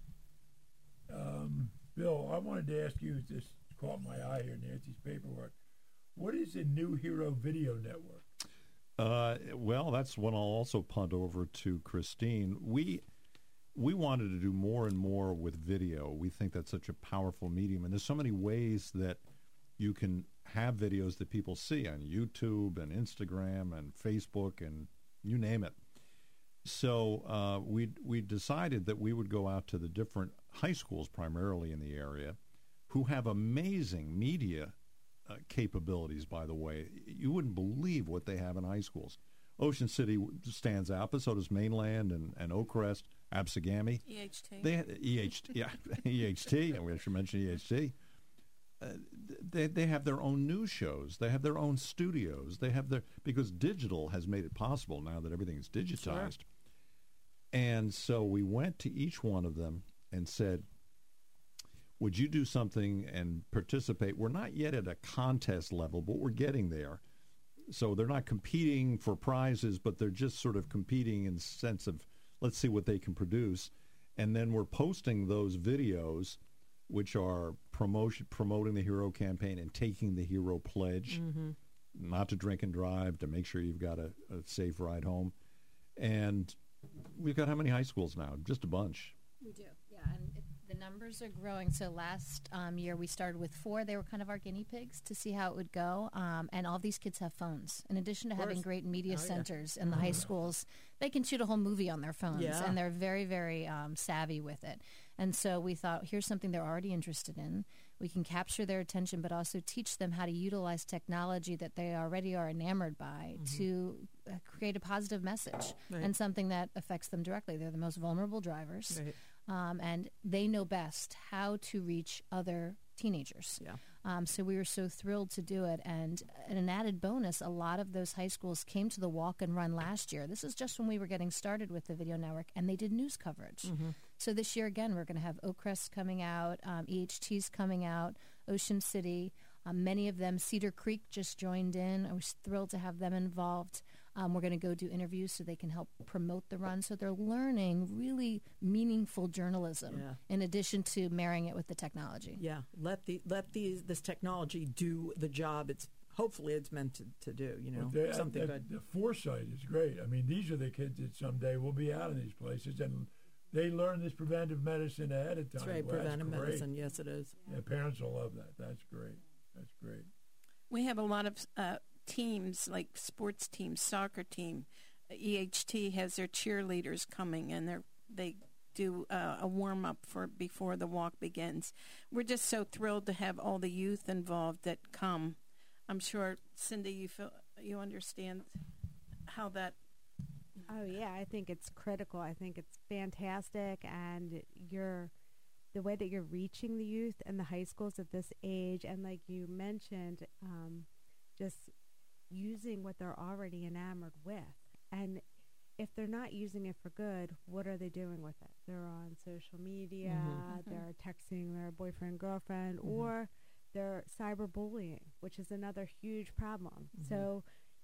Um, Bill, I wanted to ask you, this caught my eye here, Nancy's paperwork. What is the New Hero Video Network? Uh, well, that's what I'll also punt over to Christine. We we wanted to do more and more with video. We think that's such a powerful medium, and there's so many ways that you can have videos that people see on YouTube and Instagram and Facebook and you name it. So uh, we we decided that we would go out to the different high schools, primarily in the area, who have amazing media uh, capabilities, by the way. You wouldn't believe what they have in high schools. Ocean City stands out, but so does Mainland and, and Oakcrest, Absegami. E H T. They, E H T, yeah, E H T, and we should mention E H T. Uh, they they have their own news shows. They have their own studios. They have their, because digital has made it possible now that everything is digitized. Sure. And so we went to each one of them and said, would you do something and participate? We're not yet at a contest level, but we're getting there. So they're not competing for prizes, but they're just sort of competing in the sense of, let's see what they can produce. And then we're posting those videos, which are promotion, promoting the Hero campaign and taking the Hero pledge, Mm-hmm. not to drink and drive, to make sure you've got a, a safe ride home. And we've got how many high schools now? Just a bunch. We do, yeah. And it, the numbers are growing. So last um, year we started with four. They were kind of our guinea pigs to see how it would go. Um, and all these kids have phones. In addition to having great media Oh, yeah. centers in the high schools, they can shoot a whole movie on their phones. Yeah. And they're very, very um, savvy with it. And so we thought, here's something they're already interested in. We can capture their attention, but also teach them how to utilize technology that they already are enamored by Mhm. to uh, create a positive message Right. and something that affects them directly. They're the most vulnerable drivers, Right. um, and they know best how to reach other teenagers. Yeah. Um, so we were so thrilled to do it. And an added bonus, a lot of those high schools came to the walk and run last year. This is just when we were getting started with the video network, and they did news coverage. Mhm. So this year, again, we're going to have Oakcrest coming out, um, E H T's coming out, Ocean City. Um, many of them, Cedar Creek just joined in. I was thrilled to have them involved. Um, we're going to go do interviews so they can help promote the run. So they're learning really meaningful journalism Yeah. in addition to marrying it with the technology. Yeah, let the let these this technology do the job it's hopefully it's meant to, to do. You know, But they- something the, good. The foresight is great. I mean, these are the kids that someday will be out in these places, and they learn this preventive medicine ahead of time. That's right, Well, preventive great. medicine. Yes, it is. Yeah, parents will love that. That's great. That's great. We have a lot of uh, teams, like sports teams, soccer team. E H T has their cheerleaders coming, and they they do uh, a warm up for before the walk begins. We're just so thrilled to have all the youth involved that come. I'm sure, Cindy, you feel you understand how that. Oh yeah, I think it's critical. I think it's fantastic, and you're the way that you're reaching the youth and the high schools at this age, and like you mentioned, um, just using what they're already enamored with. And if they're not using it for good, what are they doing with it? They're on social media, Mhm. they're texting their boyfriend, girlfriend, Mhm. or they're cyberbullying, which is another huge problem. Mhm. So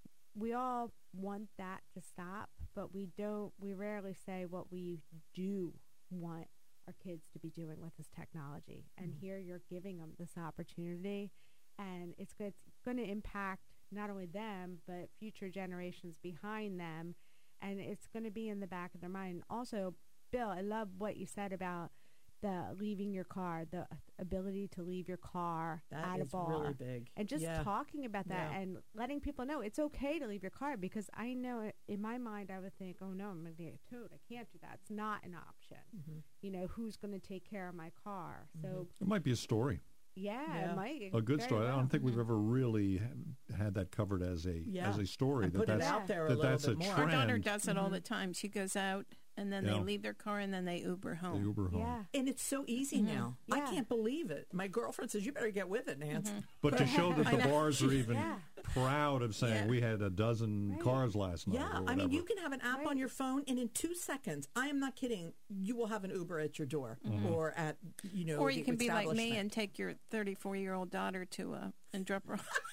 we all want that to stop, but we don't, we rarely say what we do want our kids to be doing with this technology. And Mhm. here you're giving them this opportunity, and it's, good, it's going to impact not only them, but future generations behind them. And it's going to be in the back of their mind. Also, Bill, I love what you said about the leaving your car, the ability to leave your car That at a is bar. really big. And just Yeah. talking about that Yeah. and letting people know it's okay to leave your car, because I know in my mind I would think, oh no, I'm going to get towed. I can't do that. It's not an option. Mhm. You know, who's going to take care of my car? So, It might be a story. yeah, Yeah. it might. A good very story. I well. don't think we've ever really ha- had that covered as a Yeah. as a story. And that put it that's, out there a that little that's bit a more. Our daughter trend. does it all the time. She goes out, and then Yeah. they leave their car, and then they Uber home. The Uber home. Yeah. And it's so easy Mhm. now. I Yeah. can't believe it. My girlfriend says, you better get with it, Nance. But to show that I the know. bars are even Yeah. proud of saying Yeah. we had a dozen Right. cars last night. Yeah, or I mean, whatever. you can have an app on your phone, and in two seconds, I am not kidding, you will have an Uber at your door or at, you know, Or you the can be like me establishment. and take your thirty-four-year-old daughter to uh, and drop her off.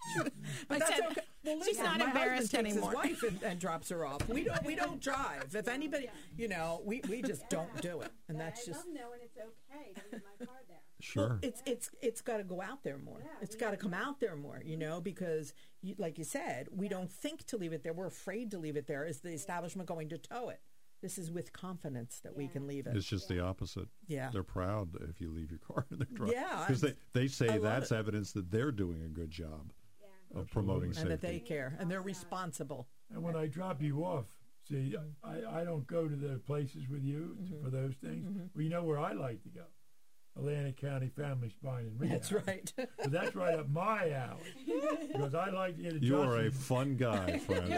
But I that's said, okay. Well, she's listen, not my embarrassed husband takes anymore. His wife and, and drops her off. We don't. We don't drive. If anybody, you know, we, we just don't do it, and that's just. knowing it's okay to leave my car there. Sure. Well, it's it's it's got to go out there more. It's got to come out there more, you know, because you, like you said, we don't think to leave it there. We're afraid to leave it there. Is the establishment going to tow it? This is with confidence that we can leave it. It's just the opposite. Yeah. They're proud if you leave your car in their driveway. Yeah, Because they, I'm- they say I love that's it. evidence that they're doing a good job of promoting and safety. that they care and they're responsible. And when I drop you off, see, I, I don't go to the places with you to, Mm-hmm. for those things. Well, you know where I like to go? Atlantic County Family Spine and Rehab. That's right. But that's right up my alley. Because I like to get adjusted. You are a fun guy, friends.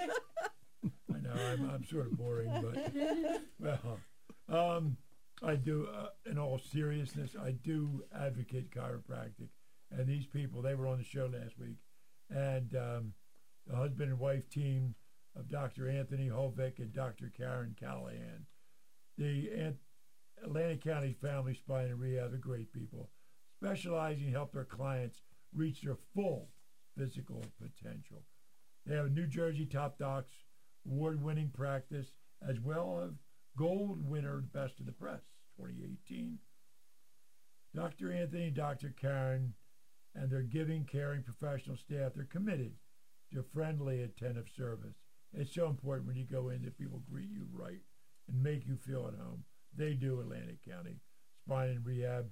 I know, I'm, I'm sort of boring, but, well, um, I do, uh, in all seriousness, I do advocate chiropractic. And these people, they were on the show last week. And um, the husband and wife team of Doctor Anthony Hovick and Doctor Karen Callahan. The Ant- Atlantic County Family Spine and Rehab are great people, specializing to help their clients reach their full physical potential. They have a New Jersey Top Docs award-winning practice, as well as gold winner Best of the Press twenty eighteen. Doctor Anthony and Doctor Karen and their giving, caring professional staff, they're committed to friendly, attentive service. It's so important when you go in that people greet you right and make you feel at home. They do, Atlantic County spine and rehab.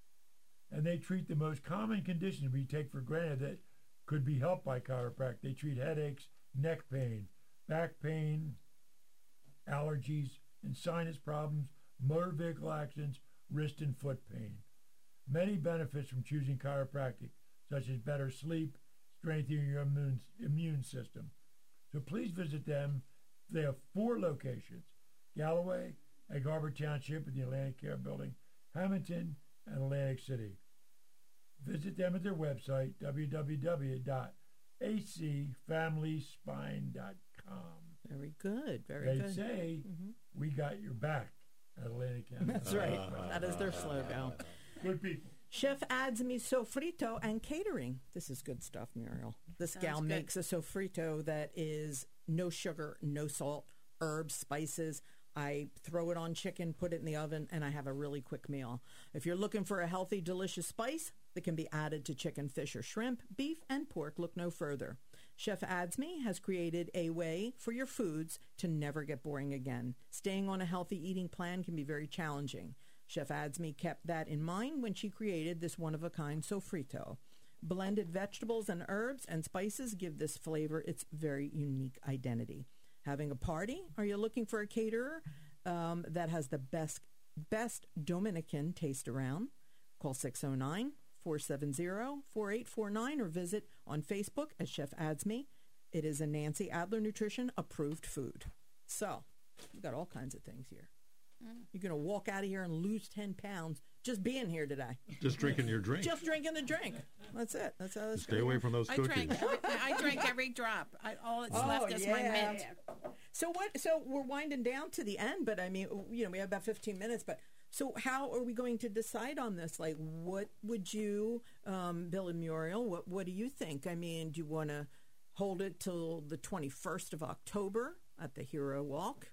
And they treat the most common conditions we take for granted that could be helped by chiropractic. They treat headaches, neck pain, back pain, allergies, and sinus problems, motor vehicle accidents, wrist and foot pain. Many benefits from choosing chiropractic, such as better sleep, strengthening your immune, immune system. So please visit them. They have four locations: Galloway, Egg Harbor Township at the Atlantic Care Building, Hamilton, and Atlantic City. Visit them at their website, w w w dot a c family spine dot com. Very good, very they good. They say, mm-hmm. we got your back at Atlantic County. That's right. Uh, that is their slogan. Good people. Chef Adsmi Sofrito and Catering. This is good stuff, Muriel. This Sounds gal good. makes a sofrito that is no sugar, no salt, herbs, spices. I throw it on chicken, put it in the oven, and I have a really quick meal. If you're looking for a healthy, delicious spice that can be added to chicken, fish, or shrimp, beef, and pork, look no further. Chef Adsmi has created a way for your foods to never get boring again. Staying on a healthy eating plan can be very challenging. Chef Adsmi kept that in mind when she created this one-of-a-kind sofrito. Blended vegetables and herbs and spices give this flavor its very unique identity. Having a party? Are you looking for a caterer um, that has the best best Dominican taste around? Call six oh nine, four seven zero, four eight four nine or visit on Facebook as Chef Adsmi. It is a Nancy Adler Nutrition approved food. So, we've got all kinds of things here. Mm. You're going to walk out of here and lose ten pounds just being here today. Just drinking your drink. Just drinking the drink. That's it. That's how this Stay away from those I cookies. Drank every, I drank every drop. I, all that's oh, left is yeah. my mint. So what? So we're winding down to the end, but I mean, you know, we have about fifteen minutes. But so how are we going to decide on this? Like, what would you, um, Bill and Muriel? What What do you think? I mean, do you want to hold it till the twenty-first of October at the Hero Walk?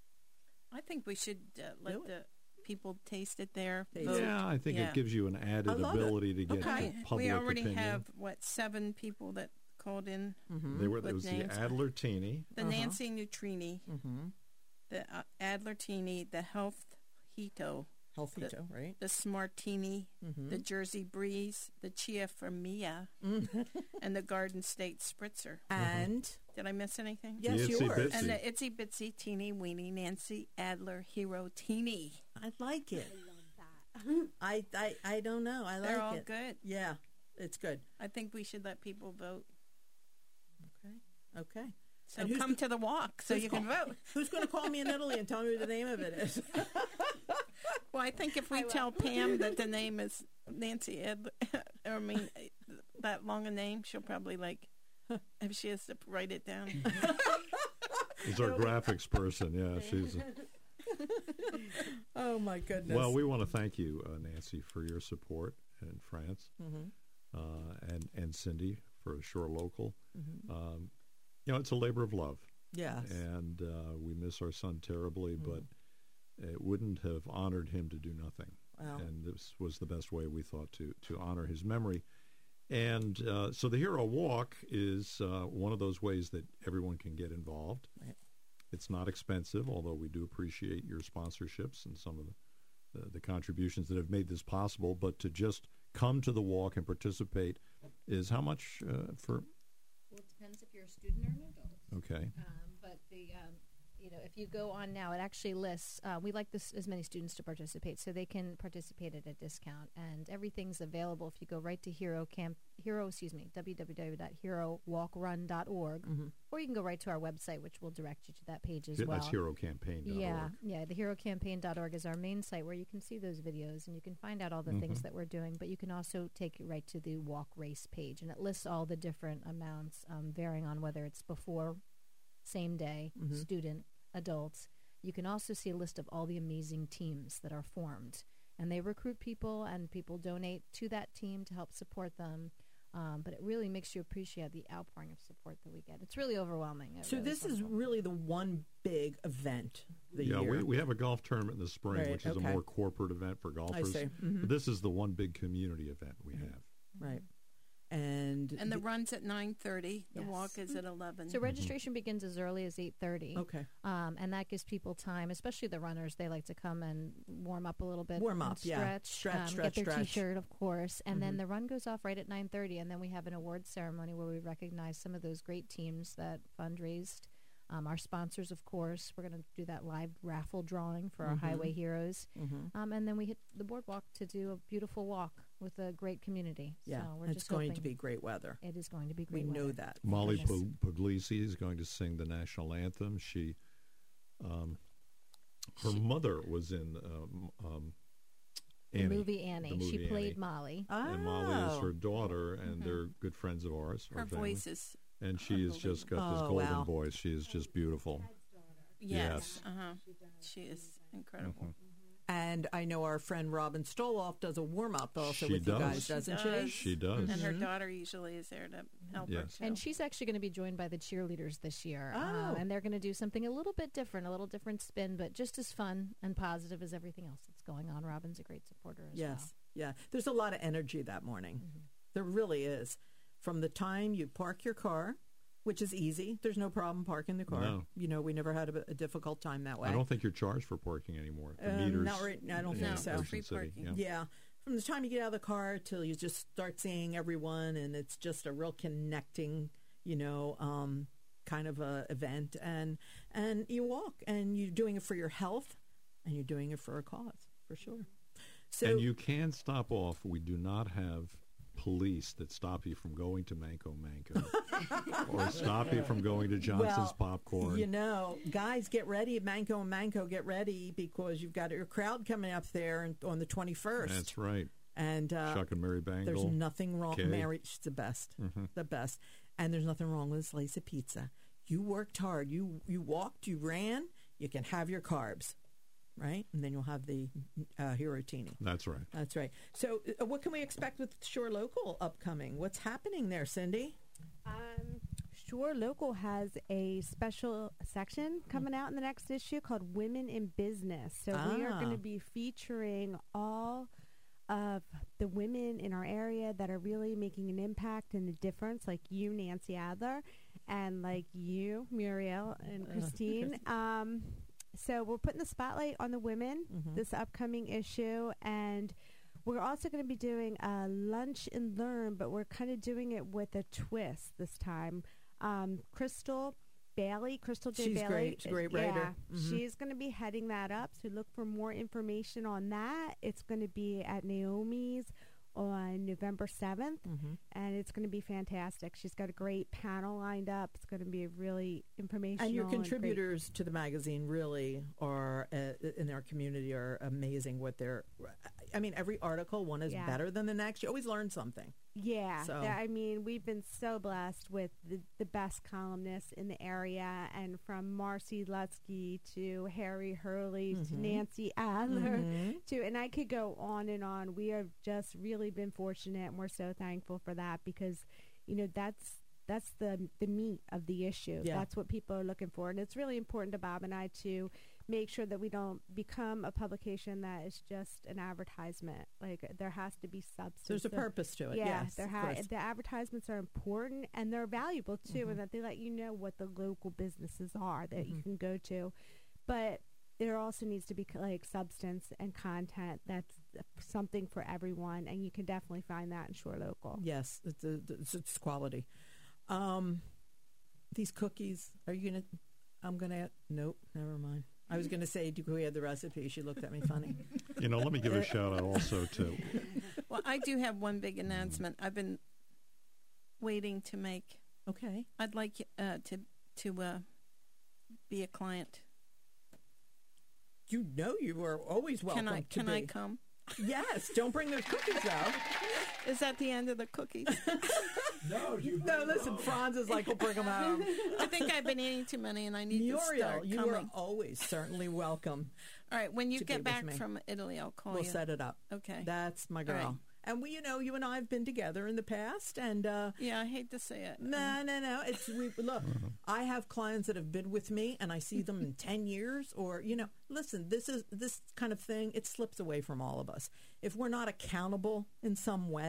I think we should uh, let the people taste it there. Yeah, I think yeah. it gives you an added ability it. to get okay. the public We already opinion. have, what, seven people that called in mm-hmm. They were, there was names. the Adler-Tini. The uh-huh. Nancy Nutrini. Mm-hmm. The uh, Adler-Tini. The Health Hito. Health the, Hito, right? The Smartini. Mm-hmm. The Jersey Breeze. The Chia for Mia. And the Garden State Spritzer. And? Did I miss anything? Yes, you were. And the Itsy Bitsy Teeny Weeny Nancy Adler Hero Teeny. I like it. I love that. I, I I don't know. I like it. They're all good. Yeah, it's good. I think we should let people vote. Okay. Okay. So come to the walk so you call, can vote. Who's going to call me in Italy and tell me what the name of it is? Well, I think if we I tell Pam that the name is Nancy Adler, I mean, that long a name, she'll probably like, if she has to write it down. She's our graphics person. Yeah, she's. A... Oh my goodness. Well, we want to thank you, uh, Nancy, for your support in France, mm-hmm. uh, and and Cindy for Shore Local. Mm-hmm. Um, you know, it's a labor of love. Yes. And uh, we miss our son terribly, mm-hmm. but it wouldn't have honored him to do nothing. Wow. And this was the best way we thought to to honor his memory. And uh, so the Hero Walk is uh, one of those ways that everyone can get involved. Right. It's not expensive, although we do appreciate your sponsorships and some of the, the, the contributions that have made this possible. But to just come to the walk and participate is how much uh, for? Well, it depends if you're a student or an adult. Okay. Um, but the um, you know, if you go on now, it actually lists. Uh, we like this as many students to participate, so they can participate at a discount, and everything's available. If you go right to Hero Camp, Hero, excuse me, w w w dot hero walk run dot org, mm-hmm. or you can go right to our website, which will direct you to that page as yeah, well. That's hero campaign dot org. Yeah, yeah. The hero campaign dot org is our main site where you can see those videos and you can find out all the mm-hmm. things that we're doing. But you can also take you right to the walk race page, and it lists all the different amounts, um, varying on whether it's before, same day, mm-hmm. student, adults. You can also see a list of all the amazing teams that are formed, and they recruit people, and people donate to that team to help support them. Um, but it really makes you appreciate the outpouring of support that we get. It's really overwhelming. It so really this is, is really the one big event the yeah, year. we, we have a golf tournament in the spring, Right, which is okay. a more corporate event for golfers. I see. Mm-hmm. But this is the one big community event we have. Right. And and the run's at nine thirty. The Yes. walk is at eleven. So registration begins as early as eight thirty. Okay. Um, and that gives people time, especially the runners. They like to come and warm up a little bit. Warm and up, yeah. stretch, Stretch, um, stretch, get their stretch. T-shirt, of course. And then Mhm. the run goes off right at nine thirty. And then we have an awards ceremony where we recognize some of those great teams that fundraised. Um, our sponsors, of course. We're going to do that live raffle drawing for our Mhm. highway heroes. Mhm. Um, and then we hit the boardwalk to do a beautiful walk with a great community. Yeah, so we're it's just going to hoping- be great weather. It is going to be We great know weather. that. Molly Yes. Pu- Puglisi is going to sing the national anthem. She, um, her mother was in um, um, The Annie, movie Annie. the movie She played Annie. Molly. And Molly is Oh. her daughter, and Mhm. they're good friends of ours. Her our family. voice is and she has just got this Oh, golden wow. voice. She is just beautiful. Yes. Uh-huh. She is incredible. Mhm. And I know our friend Robin Stoloff does a warm up also She with you does. guys, She doesn't does. she? She does. And her Mhm. daughter usually is there to help Yes. her too. And she's actually going to be joined by the cheerleaders this year. Oh. Um, and they're going to do something a little bit different, a little different spin, but just as fun and positive as everything else that's going on. Robin's a great supporter as Yes. well. Yeah. There's a lot of energy that morning. Mm-hmm. There really is. From the time you park your car, which is easy, there's no problem parking the car. No. You know, we never had a, a difficult time that way. I don't think you're charged for parking anymore. The Um, meters. not right- I don't in think so. Ocean Free City, parking. yeah. Yeah. From the time you get out of the car till you just start seeing everyone, and it's just a real connecting, you know, um, kind of a event. And and you walk, and you're doing it for your health, and you're doing it for a cause, for sure. So and you can stop off. We do not have police that stop you from going to Manco Manco or stop you from going to Johnson's well, Popcorn. You know, guys, get ready. Manco and Manco, get ready because you've got your crowd coming up there and- on the twenty-first. That's right. And uh, Chuck and Mary Bangle. there's nothing wrong. Kay. Mary, she's the best, Mhm. the best. And there's nothing wrong with a slice of pizza. You worked hard. You you walked. You ran. You can have your carbs, right? And then you'll have the uh, Hirotini. That's right. That's right. So, uh, what can we expect with Shore Local upcoming? What's happening there, Cindy? Um, Shore Local has a special section coming out in the next issue called Women in Business. So we are Ah. going to be featuring all of the women in our area that are really making an impact and a difference, like you, Nancy Adler, and like you, Muriel and Uh, Christine. Um, so we're putting the spotlight on the women Mhm. this upcoming issue, and we're also going to be doing a lunch and learn, but we're kind of doing it with a twist this time. Um, Crystal Bailey, Crystal J. She's Bailey. great. She's a great writer. Yeah, Mhm. she's going to be heading that up. So look for more information on that. It's going to be at Naomi's on November seventh, Mhm. and it's going to be fantastic. She's got a great panel lined up. It's going to be really informational. And your great. contributors to the magazine really are, uh, in our community, are amazing. What they're, I mean, every article, one is Yeah. better than the next. You always learn something. Yeah, So- th- I mean, we've been so blessed with the, the best columnists in the area, and from Marcy Lutsky to Harry Hurley to Mhm. Nancy Adler Mhm. to, and I could go on and on. We have just really been fortunate, and we're so thankful for that because, you know, that's that's the the meat of the issue. Yeah. That's what people are looking for, and it's really important to Bob and I to make sure that we don't become a publication that is just an advertisement. Like there has to be substance. There's a So- purpose to it. Yeah, yes, there of ha- course. the advertisements are important and they're valuable too, Mhm. and that they let you know what the local businesses are that you Mhm. can go to. But there also needs to be c- like substance and content that's something for everyone, and you can definitely find that in Shore Local. Yes, it's, it's, it's quality. Um, these cookies, are you going to, I'm going to, nope, never mind. I was going to say, do we have the recipe? She looked at me funny. You know, let me give a shout out also to Well, I do have one big announcement. I've been waiting to make. Okay. I'd like uh, to to uh, be a client. You know you are always welcome Can I? to Can I be. come? Yes, don't bring those cookies out. Is that the end of the cookies? No, you No, listen, Franz is like, we'll bring them home. I think I've been eating too many, and I need to Muriel, start you coming. are always certainly welcome. All right, when you to get be with back me. from Italy, I'll call We'll you. set it up. Okay. That's my All girl. right. And we, you know, you and I have been together in the past, and uh, Yeah, I hate to say it. no, no, no. It's we look. I have clients that have been with me, and I see them in ten years, or you know, listen. This is this kind of thing. It slips away from all of us if we're not accountable in some way.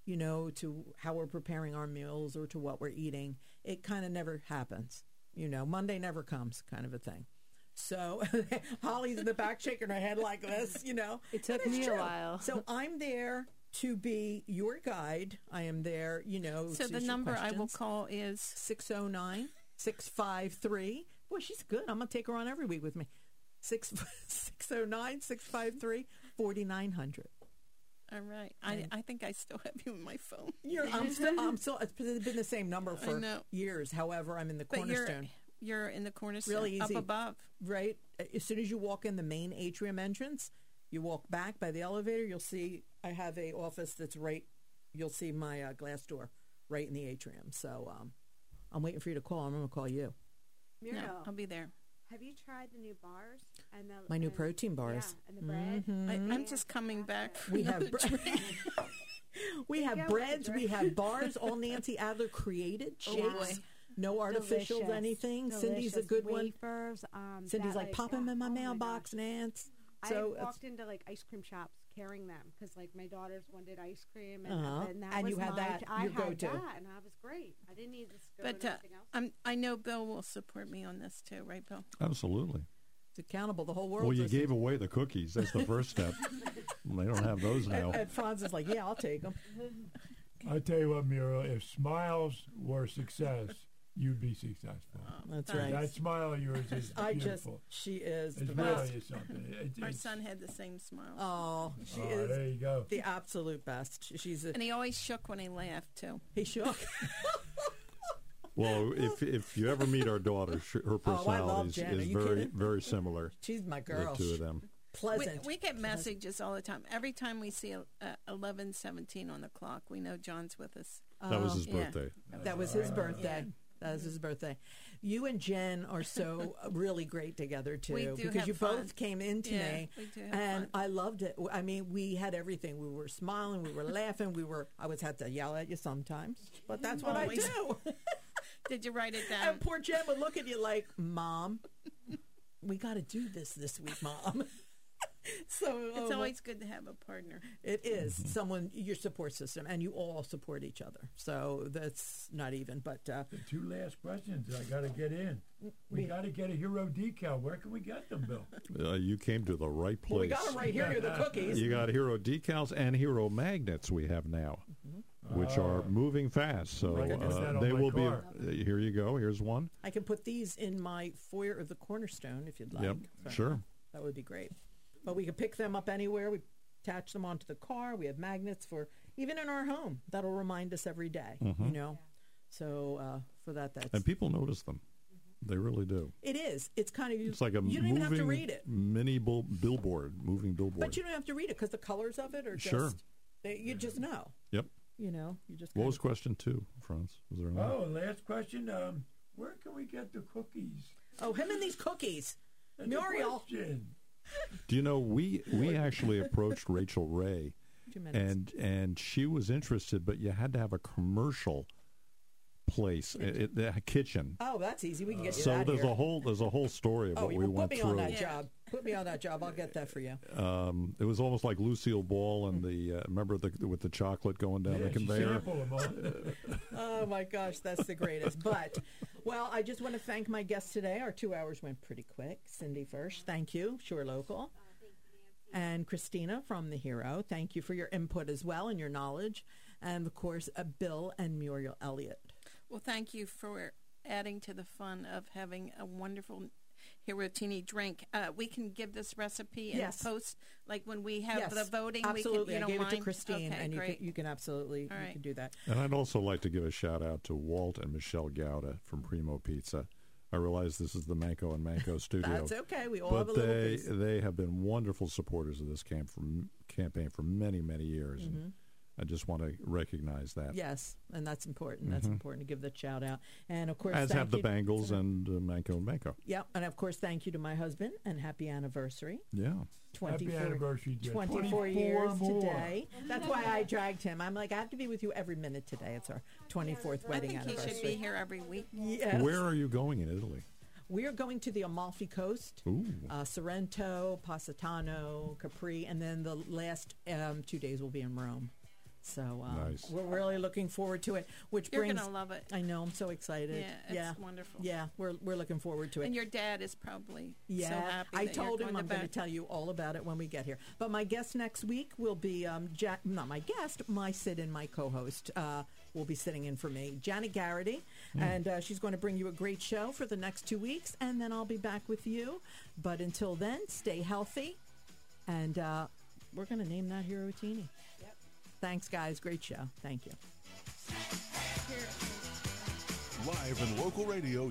you know, to how we're preparing our meals or to what we're eating. It kind of never happens. You know, Monday never comes, kind of a thing. So Holly's in the back shaking her head like this, you know. It took And it's me true. a while. So I'm there to be your guide. I am there, you know. So to the answer number I will questions. call is six oh nine, six five three. Boy, she's good. I'm going to take her on every week with me. six oh nine, six five three, four nine zero zero. All right. I, I think I still have you in my phone. You're, I'm still, I'm still, it's been the same number I for know. years. However, I'm in the But you're, cornerstone. you're in the cornerstone, Really up easy. above. Right? As soon as you walk in the main atrium entrance, you walk back by the elevator, you'll see I have a office that's right, you'll see my uh, glass door right in the atrium. So um, I'm waiting for you to call. I'm going to call you. Muriel, No, I'll be there. have you tried the new bars? And the, My new and- protein bars. Yeah, and the bread. Mhm. I, I'm just coming back from We have another bre- drink. We have Yeah, breads, with the we have bars, all Nancy Adler created, Oh, shakes, boy. no artificials, Delicious. anything. Cindy's a Delicious. good one. Wafers. Um, Cindy's that, like, pop them yeah, in my oh mailbox, gosh. Nance. I So walked into like ice cream shops carrying them because like my daughters wanted ice cream and, Uh-huh. and that And was you had my, that, I your had go-to. that and I was great. I didn't need to go But to uh, anything else. I'm, I know Bill will support me on this too, right, Bill? Absolutely. It's accountable. The whole world. Well, you gave away the cookies. That's the first step. They don't have those now. And, and Franz is like, yeah, I'll take them. I tell you what, Muriel, if smiles were success, you'd be successful. That's That right. smile of yours is I just, beautiful. she is It's the best. really something. It, Our it's- son had the same smile. Oh, she Oh, is there you go. the absolute best. She's a, And he always shook when he laughed too. he shook. Well, if if you ever meet our daughter, sh- her Oh, I love personality is, Jen. Are is you very kidding? very similar. She's my The girl. two of them. We, Pleasant. we get messages all the time. Every time we see uh, eleven seventeen on the clock, we know John's with us. That was his Yeah. birthday. That was his birthday. That was his birthday. You and Jen are so really great together too, We do because have you fun. both came into Yeah, me, we do have and fun. I loved it. I mean, we had everything. We were smiling, we were laughing, we were. I was had to yell at you sometimes, but that's what Always. I do. Did you write it down? And poor Jen would look at you like, "Mom, we got to do this this week, Mom." So It's oh, always good to have a partner. It is someone, your support system, and you all support each other. So that's not even, but uh, The two last questions I got to get in. We got to get a hero decal. Where can we get them, Bill? Uh, you came to the right place. well, we got them right here. You're the cookies. You got hero decals and hero magnets we have now, which are moving fast. So I can put that uh, on they my will car. be. Uh, here you go. Here's one. I can put these in my foyer of the Cornerstone if you'd like. Yep, So sure. That would be great. But we can pick them up anywhere. We attach them onto the car. We have magnets for even in our home. That'll remind us every day, You Mhm. know. So uh, for that, that's And people notice them. They really do. it is. It's kind of It's like a you don't even have to moving read it, mini bill- billboard, moving billboard. but you don't have to read it because the colors of it are just Sure. they, you just know. Yep. You know, you just. What kind was of- question two, Franz? Was there another? Oh, last question. Um, where can we get the cookies? Oh, him and these cookies, That's a Muriel. question. Do you know we we actually approached Rachel Ray, Two minutes. and and she was interested, but you had to have a commercial place, it, it, a kitchen. Oh, that's easy. We can get you So that there's here. a whole there's a whole story of Oh, what you we will went put me through. on that job. Put me on that job. I'll get that for you. Um, it was almost like Lucille Ball and the uh, remember the with the chocolate going down Yeah, the she conveyor. sampled 'em all. Oh my gosh, that's the greatest. But, well, I just want to thank my guests today. Our two hours went pretty quick. Cindy Firsch, thank you. Sure Local. And Christina from The Hero, thank you for your input as well and your knowledge. And, of course, uh, Bill and Muriel Elliott. Well, thank you for adding to the fun of having a wonderful Hirotini drink. Uh, we can give this recipe and Yes. post, like when we have Yes, the voting. absolutely. We can, you I don't gave it mind? to Christine, Okay, and you great. can, you can absolutely All you right. can do that. And I'd also like to give a shout out to Walt and Michelle Gouda from Primo Pizza. I realize this is the Manco and Manco studio. That's okay. We all but have a little they piece. they have been wonderful supporters of this camp from campaign for many many years. Mhm. And I just want to recognize that. Yes, and that's important. That's Mhm. important to give the shout out. And, of course, As thank have the you- Bengals and uh, Manco and Manco. Yep, and of course, thank you to my husband and happy anniversary. Yeah. twenty-four, Happy anniversary, dear. twenty-four twenty-four years more. today. That's why I dragged him. I'm like, I have to be with you every minute today. It's our twenty-fourth I wedding think he anniversary. should be here every week. Yes. Where are you going in Italy? We are going to the Amalfi Coast, Ooh. uh, Sorrento, Positano, Capri, and then the last um, two days will be in Rome. So um, Nice. we're really looking forward to it. Which You're brings, gonna love it. I know. I'm so excited. Yeah, it's yeah. wonderful. Yeah, we're we're looking forward to it. And your dad is probably yeah, so happy. I that you're told him going I'm to going to back. tell you all about it when we get here. But my guest next week will be um, ja- not my guest, my sit-in, my co-host. Uh, will be sitting in for me, Janet Garrity, Mm. and uh, she's going to bring you a great show for the next two weeks, and then I'll be back with you. But until then, stay healthy, and uh, we're going to name that Hero Teeny. Yep. Thanks, guys. Great show. Thank you. Live and local radio.